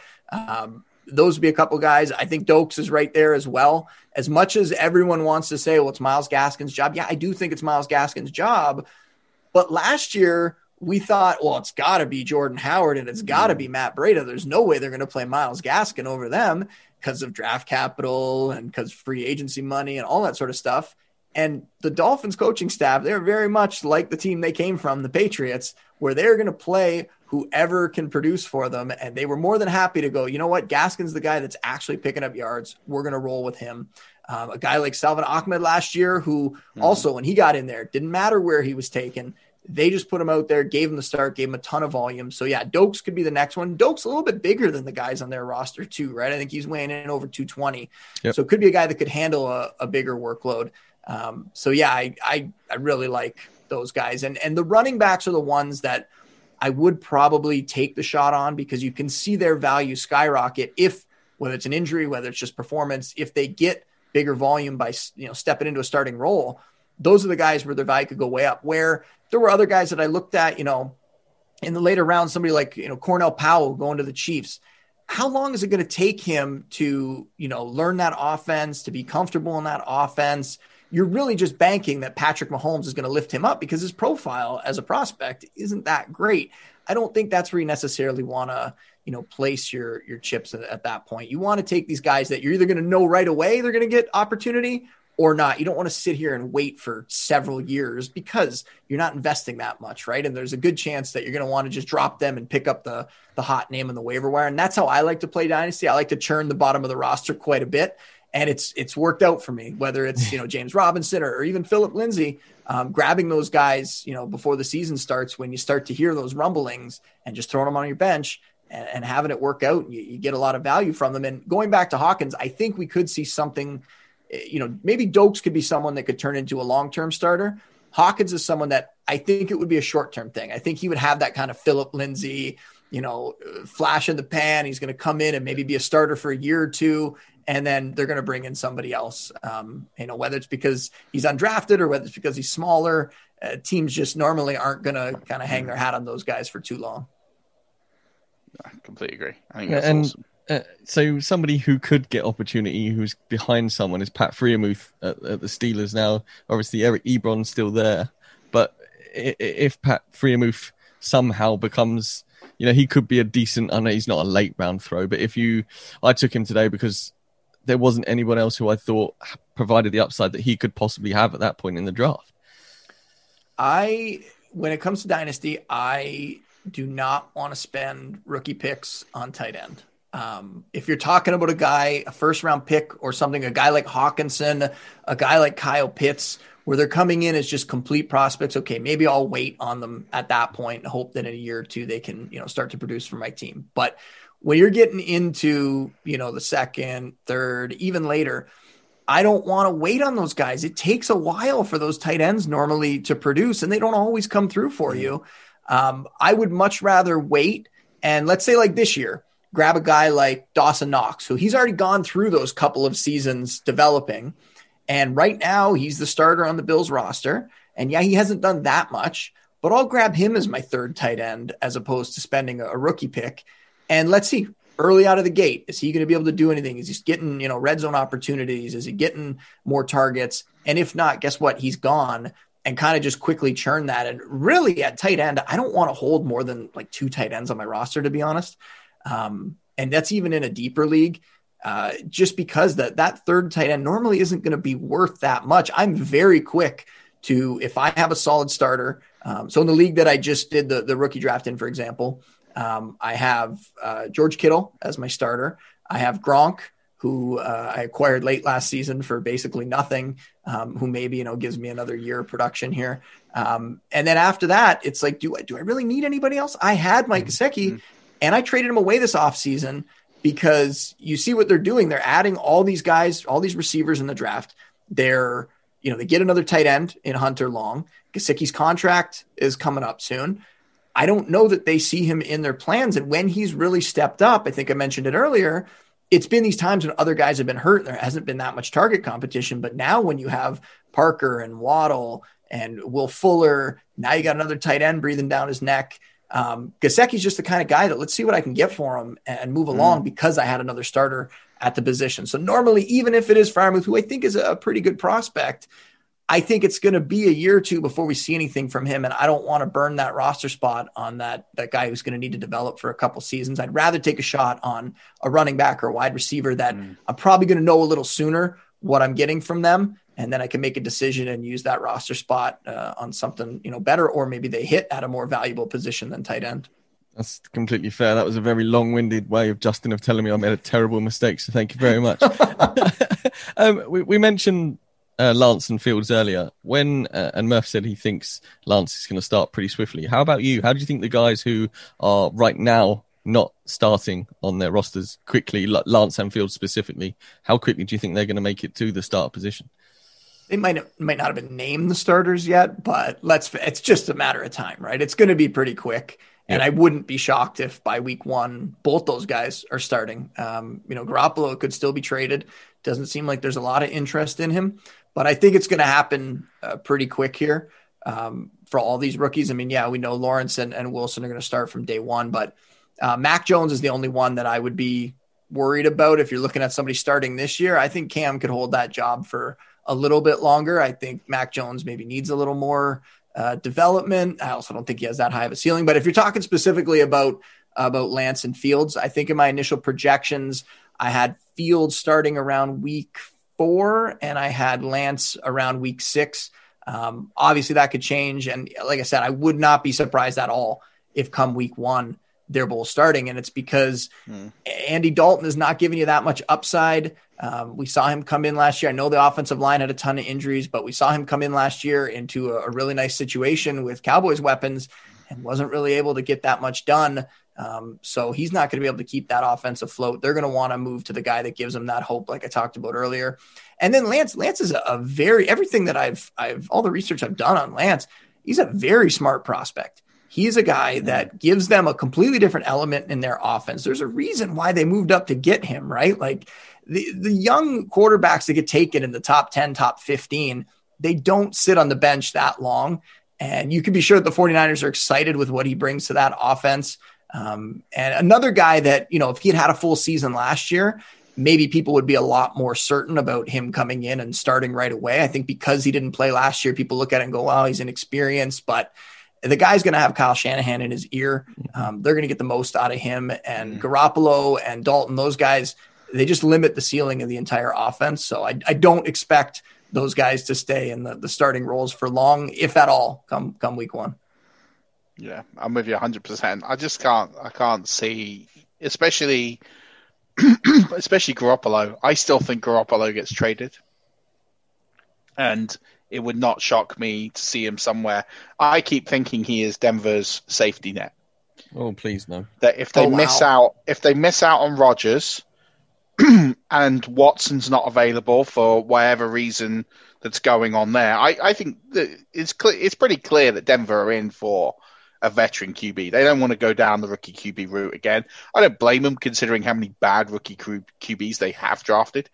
those would be a couple guys. I think Dokes is right there as well. As much as everyone wants to say, well, it's Myles Gaskin's job. Yeah, I do think it's Myles Gaskin's job. But last year we thought, well, it's got to be Jordan Howard and it's got to be Matt Breida. There's no way they're going to play Myles Gaskin over them because of draft capital and because free agency money and all that sort of stuff. And the Dolphins coaching staff, they're very much like the team they came from, the Patriots, where they're going to play whoever can produce for them. And they were more than happy to go, you know what? Gaskin's the guy that's actually picking up yards. We're going to roll with him. A guy like Salvon Ahmed last year, who also, when he got in there, didn't matter where he was taken. They just put him out there, gave him the start, gave him a ton of volume. So, yeah, Dokes could be the next one. Dokes a little bit bigger than the guys on their roster, too, right? I think he's weighing in over 220. Yep. So it could be a guy that could handle a bigger workload. So, yeah, I really like those guys. And the running backs are the ones that I would probably take the shot on because you can see their value skyrocket if, whether it's an injury, whether it's just performance, if they get bigger volume by, stepping into a starting role, those are the guys where their value could go way up. Where there were other guys that I looked at, in the later rounds, somebody like, Cornell Powell going to the Chiefs. How long is it going to take him to, learn that offense, to be comfortable in that offense? You're really just banking that Patrick Mahomes is going to lift him up because his profile as a prospect isn't that great. I don't think that's where you necessarily want to, place your chips at that point. You want to take these guys that you're either going to know right away they're going to get opportunity or not. You don't want to sit here and wait for several years because you're not investing that much, right? And there's a good chance that you're going to want to just drop them and pick up the hot name on the waiver wire. And that's how I like to play Dynasty. I like to churn the bottom of the roster quite a bit. And it's worked out for me, whether it's, James Robinson or even Philip Lindsay, grabbing those guys, before the season starts, when you start to hear those rumblings and just throwing them on your bench and having it work out, you get a lot of value from them. And going back to Hawkins, I think we could see something, maybe Dokes could be someone that could turn into a long-term starter. Hawkins is someone that I think it would be a short-term thing. I think he would have that kind of Philip Lindsay, flash in the pan. He's going to come in and maybe be a starter for a year or two, and then they're going to bring in somebody else. Whether it's because he's undrafted or whether it's because he's smaller, teams just normally aren't going to kind of hang their hat on those guys for too long. I completely agree. I think that's awesome. So somebody who could get opportunity, who's behind someone, is Pat Freiermuth at the Steelers now. Obviously, Eric Ebron's still there, but if Pat Freiermuth somehow becomes, he could be a decent. I know he's not a late round throw, but I took him today because there wasn't anyone else who I thought provided the upside that he could possibly have at that point in the draft. When it comes to Dynasty, I do not want to spend rookie picks on tight end. If you're talking about a first round pick or something, a guy like Hawkinson, a guy like Kyle Pitts, where they're coming in as just complete prospects, okay, maybe I'll wait on them at that point and hope that in a year or two they can, start to produce for my team. But when you're getting into, the second, third, even later, I don't want to wait on those guys. It takes a while for those tight ends normally to produce, and they don't always come through for you. I would much rather wait. And let's say like this year, grab a guy like Dawson Knox, who he's already gone through those couple of seasons developing. And right now he's the starter on the Bills roster. And yeah, he hasn't done that much, but I'll grab him as my third tight end as opposed to spending a rookie pick. And let's see, early out of the gate, is he going to be able to do anything? Is he getting, red zone opportunities? Is he getting more targets? And if not, guess what? He's gone, and kind of just quickly churn that. And really at tight end, I don't want to hold more than like 2 tight ends on my roster, to be honest. And that's even in a deeper league, just because that third tight end normally isn't going to be worth that much. I'm very quick to, if I have a solid starter. So in the league that I just did the rookie draft in, for example, I have George Kittle as my starter. I have Gronk, who I acquired late last season for basically nothing, who maybe, gives me another year of production here. And then after that, it's like, do I really need anybody else? I had Mike Gesicki, and I traded him away this offseason because you see what they're doing. They're adding all these guys, all these receivers in the draft. They're, they get another tight end in Hunter Long. Gesicki's contract is coming up soon. I don't know that they see him in their plans. And when he's really stepped up, I think I mentioned it earlier, it's been these times when other guys have been hurt and there hasn't been that much target competition. But now when you have Parker and Waddle and Will Fuller, now you got another tight end breathing down his neck. Gesicki's just the kind of guy that let's see what I can get for him and move along because I had another starter at the position. So normally, even if it is Freiermuth, who I think is a pretty good prospect, I think it's going to be a year or two before we see anything from him. And I don't want to burn that roster spot on that guy who's going to need to develop for a couple seasons. I'd rather take a shot on a running back or a wide receiver that I'm probably going to know a little sooner what I'm getting from them. And then I can make a decision and use that roster spot on something, better, or maybe they hit at a more valuable position than tight end. That's completely fair. That was a very long-winded way of Justin of telling me I made a terrible mistake. So thank you very much. We mentioned Lance and Fields earlier and Murph said he thinks Lance is going to start pretty swiftly. How about you? How do you think the guys who are right now not starting on their rosters quickly, Lance and Fields specifically, how quickly do you think they're going to make it to the start position? They might not have been named the starters yet, but it's just a matter of time, right? It's going to be pretty quick. And I wouldn't be shocked if by week 1, both those guys are starting. Garoppolo could still be traded. Doesn't seem like there's a lot of interest in him, but I think it's going to happen pretty quick here for all these rookies. I mean, yeah, we know Lawrence and Wilson are going to start from day 1, but Mac Jones is the only one that I would be worried about. If you're looking at somebody starting this year, I think Cam could hold that job for a little bit longer. I think Mac Jones maybe needs a little more development. I also don't think he has that high of a ceiling, but if you're talking specifically about Lance and Fields, I think in my initial projections, I had Fields starting around week 4 and I had Lance around week 6. Obviously that could change. And like I said, I would not be surprised at all if come week 1, they're both starting. And it's because Andy Dalton is not giving you that much upside. We saw him come in last year. I know the offensive line had a ton of injuries, but we saw him come in last year into a really nice situation with Cowboys weapons and wasn't really able to get that much done. So he's not going to be able to keep that offense afloat. They're going to want to move to the guy that gives them that hope, like I talked about earlier. And then Lance is everything that all the research I've done on Lance, he's a very smart prospect. He's a guy that gives them a completely different element in their offense. There's a reason why they moved up to get him, right? Like the young quarterbacks that get taken in the top 10, top 15, they don't sit on the bench that long. And you can be sure that the 49ers are excited with what he brings to that offense. And another guy that, if he had a full season last year, maybe people would be a lot more certain about him coming in and starting right away. I think because he didn't play last year, people look at it and go, wow, he's inexperienced, but the guy's going to have Kyle Shanahan in his ear. They're going to get the most out of him, and Garoppolo and Dalton, those guys, they just limit the ceiling of the entire offense. So I don't expect those guys to stay in the starting roles for long, if at all, come week one. Yeah, I'm with you 100%. I can't see, especially Garoppolo. I still think Garoppolo gets traded, and it would not shock me to see him somewhere. I keep thinking he is Denver's safety net. Oh, please no. That if they miss out on Rodgers and Watson's not available for whatever reason that's going on there, I think that it's pretty clear that Denver are in for a veteran QB. They don't want to go down the rookie QB route again. I don't blame them, considering how many bad rookie QBs they have drafted.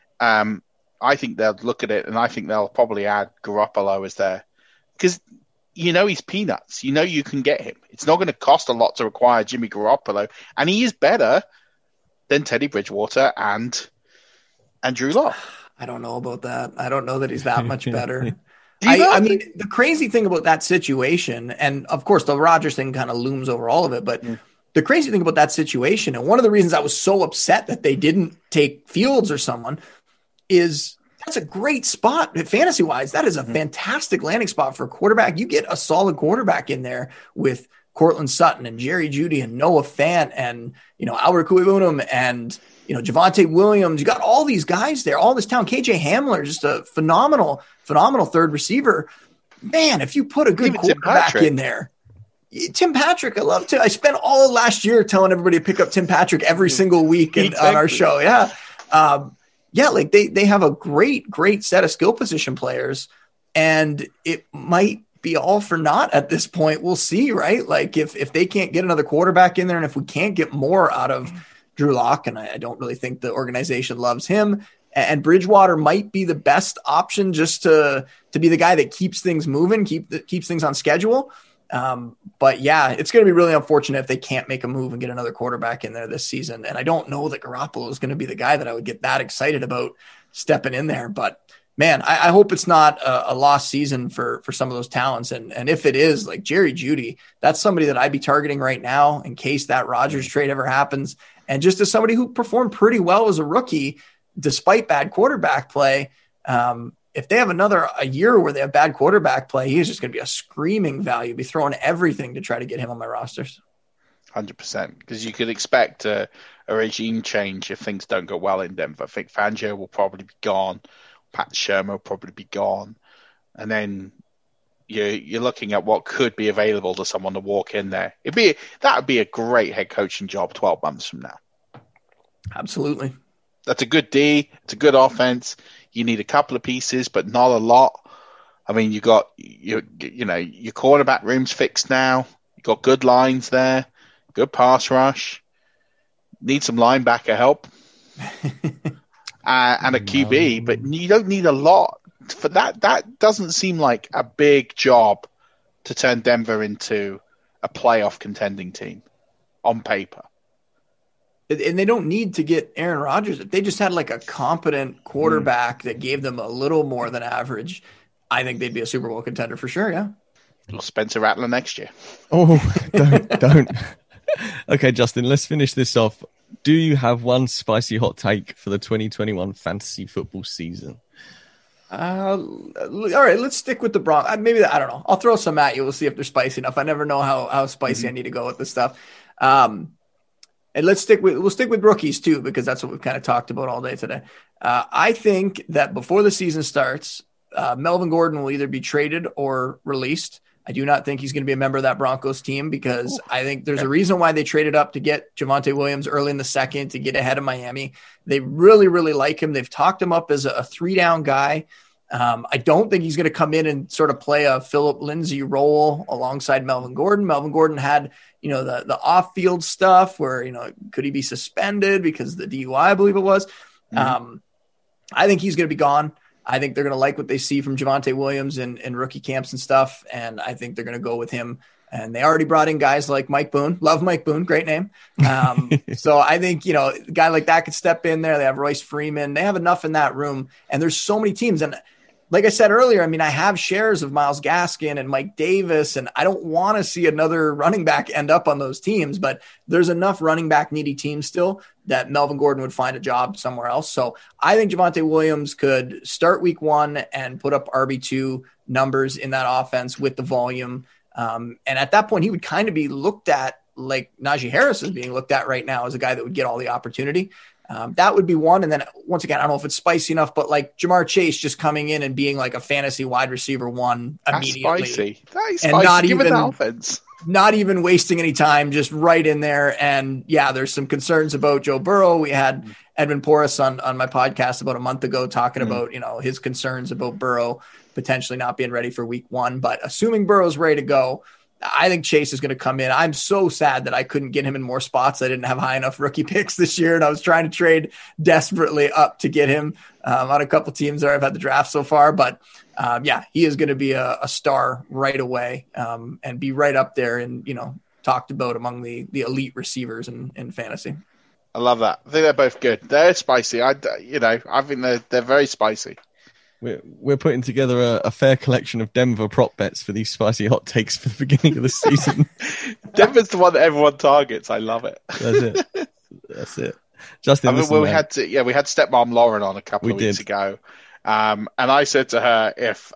I think they'll look at it, and I think they'll probably add Garoppolo as their, because he's peanuts. You can get him. It's not going to cost a lot to acquire Jimmy Garoppolo, and he is better than Teddy Bridgewater and Drew Lock. I don't know about that. I don't know that he's that much better. I mean, the crazy thing about that situation, and of course the Rodgers thing kind of looms over all of it, but the crazy thing about that situation, and one of the reasons I was so upset that they didn't take Fields or someone, is that's a great spot fantasy-wise. That is a fantastic landing spot for a quarterback. You get a solid quarterback in there with Cortland Sutton and Jerry Jeudy and Noah Fant and, Albert Kuibunum and, Javonte Williams. You got all these guys there, all this talent. KJ Hamler, just a phenomenal third receiver. Man, if you put a good quarterback in there. Tim Patrick, I love to. I spent all of last year telling everybody to pick up Tim Patrick every single week on our show. Yeah. Like they have a great set of skill position players, and it might be all for naught at this point. We'll see, right? Like if they can't get another quarterback in there, and if we can't get more out of Drew Lock, and I don't really think the organization loves him, and Bridgewater might be the best option just to be the guy that keeps things moving, keeps things on schedule. But yeah, it's going to be really unfortunate if they can't make a move and get another quarterback in there this season. And I don't know that Garoppolo is going to be the guy that I would get that excited about stepping in there. But man, I hope it's not a lost season for some of those talents. And if it is, like Jerry Jeudy, that's somebody that I'd be targeting right now in case that Rodgers trade ever happens. And just as somebody who performed pretty well as a rookie, despite bad quarterback play, if they have a year where they have bad quarterback play, he's just going to be a screaming value. Be throwing everything to try to get him on my rosters. 100%, because you could expect a regime change if things don't go well in Denver. I think Fangio will probably be gone. Pat Shermer will probably be gone. And then you're looking at what could be available to someone to walk in there. That would be a great head coaching job 12 months from now. Absolutely. That's a good D. It's a good offense. You need a couple of pieces, but not a lot. I mean, you got your quarterback room's fixed now. You got good lines there, good pass rush. Need some linebacker help, and a QB, but you don't need a lot for that. That doesn't seem like a big job to turn Denver into a playoff contending team on paper. And they don't need to get Aaron Rodgers. If they just had like a competent quarterback that gave them a little more than average, I think they'd be a Super Bowl contender for sure. Yeah. Well, Spencer Rattler next year. Oh, don't. Okay, Justin, let's finish this off. Do you have one spicy hot take for the 2021 fantasy football season? All right, let's stick with the Broncos. I don't know. I'll throw some at you. We'll see if they're spicy enough. I never know how spicy I need to go with this stuff. And we'll stick with rookies too, because that's what we've kind of talked about all day today. I think that before the season starts, Melvin Gordon will either be traded or released. I do not think he's going to be a member of that Broncos team, because I think there's a reason why they traded up to get Javonte Williams early in the second to get ahead of Miami. They really, really like him. They've talked him up as a 3-down guy. I don't think he's going to come in and sort of play a Philip Lindsay role alongside Melvin Gordon. Melvin Gordon had, the off-field stuff where, could he be suspended because of the DUI, I believe it was. Mm-hmm. I think he's going to be gone. I think they're going to like what they see from Javonte Williams in rookie camps and stuff. And I think they're going to go with him. And they already brought in guys like Mike Boone. Love Mike Boone. Great name. So I think, a guy like that could step in there. They have Royce Freeman. They have enough in that room. And there's so many teams. And like I said earlier, I have shares of Myles Gaskin and Mike Davis, and I don't want to see another running back end up on those teams, but there's enough running back needy teams still that Melvin Gordon would find a job somewhere else. So I think Javonte Williams could start week 1 and put up RB2 numbers in that offense with the volume. And at that point, he would kind of be looked at like Najee Harris is being looked at right now as a guy that would get all the opportunity. That would be one. And then once again, I don't know if it's spicy enough, but like Jamar Chase just coming in and being like a fantasy wide receiver 1 immediately. That's spicy. And not even wasting any time, just right in there. And yeah, there's some concerns about Joe Burrow. We had Edmund Porras on my podcast about a month ago talking about, his concerns about Burrow potentially not being ready for week 1, but assuming Burrow's ready to go, I think Chase is going to come in. I'm so sad that I couldn't get him in more spots. I didn't have high enough rookie picks this year, and I was trying to trade desperately up to get him on a couple teams that I've had the draft so far. But he is going to be a star right away and be right up there and, talked about among the elite receivers in fantasy. I love that. I think they're both good. They're spicy. I think they're very spicy. We're putting together a fair collection of Denver prop bets for these spicy hot takes for the beginning of the season. Denver's the one that everyone targets. I love it. That's it. Justin, we had stepmom Lauren on a couple of weeks ago, and I said to her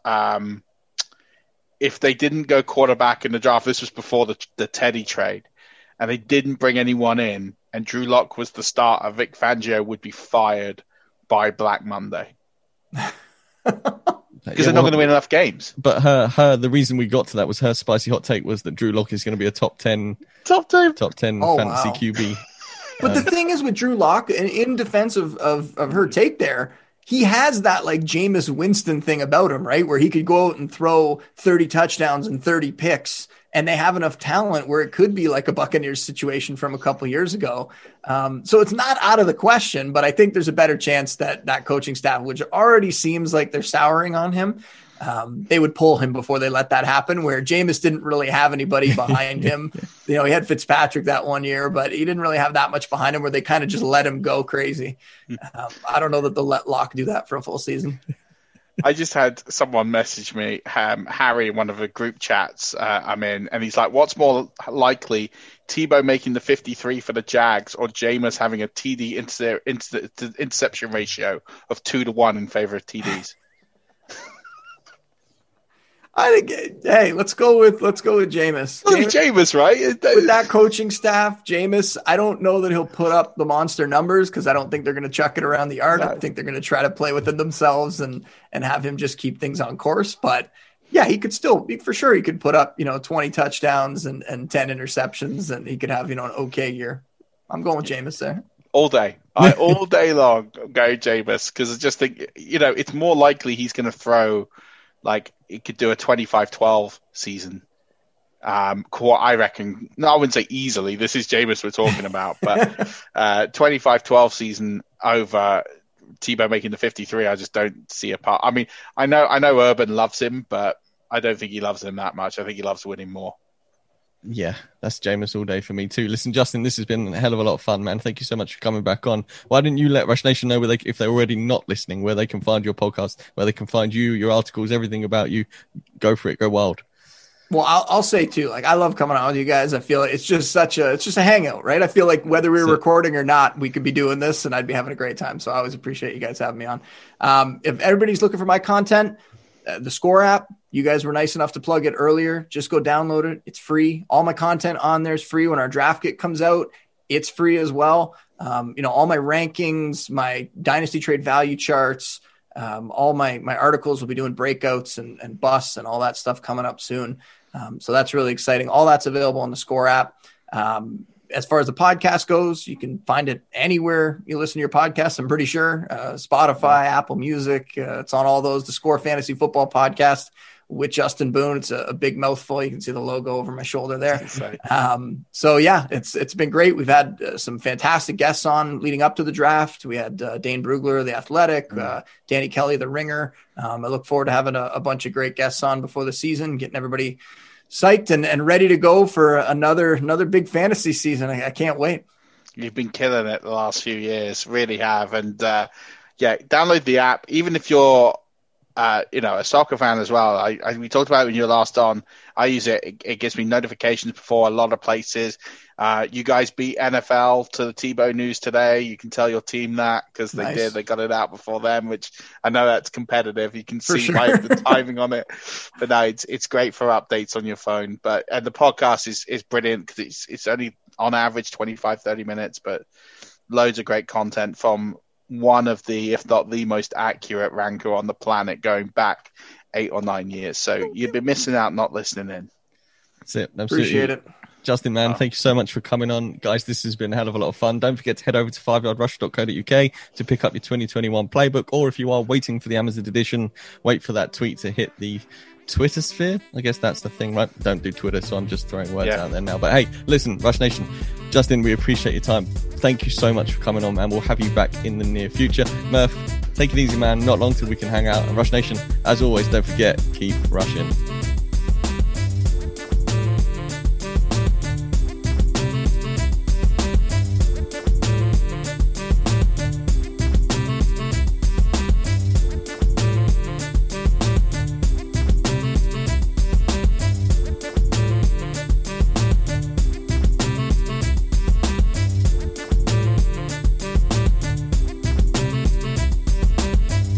if they didn't go quarterback in the draft, this was before the Teddy trade, and they didn't bring anyone in, and Drew Lock was the starter, Vic Fangio would be fired by Black Monday. Because they're not going to win enough games. But the reason we got to that was her spicy hot take was that Drew Lock is going to be a top 10 fantasy QB. But the thing is with Drew Lock, in defense of her take there, he has that like Jameis Winston thing about him, right? Where he could go out and throw 30 touchdowns and 30 picks, and they have enough talent where it could be like a Buccaneers situation from a couple of years ago. So it's not out of the question, but I think there's a better chance that coaching staff, which already seems like they're souring on him, they would pull him before they let that happen, where Jameis didn't really have anybody behind him. He had Fitzpatrick that one year, but he didn't really have that much behind him where they kind of just let him go crazy. I don't know that they'll let Locke do that for a full season. I just had someone message me, Harry, in one of the group chats I'm in, and he's like, what's more likely, Tebow making the 53 for the Jags or Jameis having a TD interception ratio of 2-1 in favor of TDs? I think, hey, let's go with Jameis. Jameis, right? With that coaching staff, Jameis, I don't know that he'll put up the monster numbers because I don't think they're going to chuck it around the yard. I think they're going to try to play within themselves and have him just keep things on course. But yeah, he could put up, 20 touchdowns and 10 interceptions, and he could have, an okay year. I'm going with Jameis there. All day. All day long, go Jameis, because I just think, it's more likely he's going to throw, like, he could do a 25-12 season. I reckon, no, I wouldn't say easily. This is Jameis we're talking about, but 25-12 season over Tebow making the 53. I just don't see a part. I mean, I know Urban loves him, but I don't think he loves him that much. I think he loves winning more. Yeah, that's Jameis all day for me too. Listen, Justin, this has been a hell of a lot of fun, man. Thank you so much for coming back on. Why didn't you let Rush Nation know if they're already not listening, where they can find your podcast, where they can find you, your articles, everything about you? Go for it. Go wild. Well, I'll say too, like, I love coming on with you guys. I feel like it's just a hangout, right? I feel like whether we were recording or not, we could be doing this and I'd be having a great time. So I always appreciate you guys having me on. If everybody's looking for my content, the Score app, you guys were nice enough to plug it earlier. Just go download it. It's free. All my content on there is free. When our draft kit comes out, it's free as well. All my rankings, my dynasty trade value charts, all my articles will be doing breakouts and busts and all that stuff coming up soon. So that's really exciting. All that's available on the Score app. as far as the podcast goes, you can find it anywhere you listen to your podcast. I'm pretty sure Spotify, Apple Music. It's on all those. The Score Fantasy Football Podcast with Justin Boone. It's a big mouthful. You can see the logo over my shoulder there. So yeah, it's been great. We've had some fantastic guests on leading up to the draft. We had Dane Brugler, The Athletic, Danny Kelly, The Ringer. I look forward to having a bunch of great guests on before the season, getting everybody psyched and ready to go for another big fantasy season. I can't wait. You've been killing it the last few years, really have. And download the app, even if you're a soccer fan as well. We talked about it when you were last on. I use it. It gives me notifications before a lot of places. You guys beat NFL to the Tebow news today. You can tell your team that because they did. They got it out before them, which I know that's competitive. You can see the timing on it. But no, it's great for updates on your phone. And the podcast is brilliant because it's only on average 25, 30 minutes, but loads of great content from one of the, if not the most accurate ranker on the planet going back 8 or 9 years. So you've been missing out not listening in. That's it. Absolutely. Appreciate it. Justin, man, thank you so much for coming on. Guys, this has been a hell of a lot of fun. Don't forget to head over to 5yardrush.co.uk to pick up your 2021 playbook. Or if you are waiting for the Amazon edition, wait for that tweet to hit the Twitter sphere. I guess that's the thing, right? Don't do Twitter, so I'm just throwing words out there now. But hey, listen, Rush Nation, Justin, we appreciate your time. Thank you so much for coming on, man. We'll have you back in the near future. Murph, take it easy, man. Not long till we can hang out. And Rush Nation, as always, don't forget, keep rushing.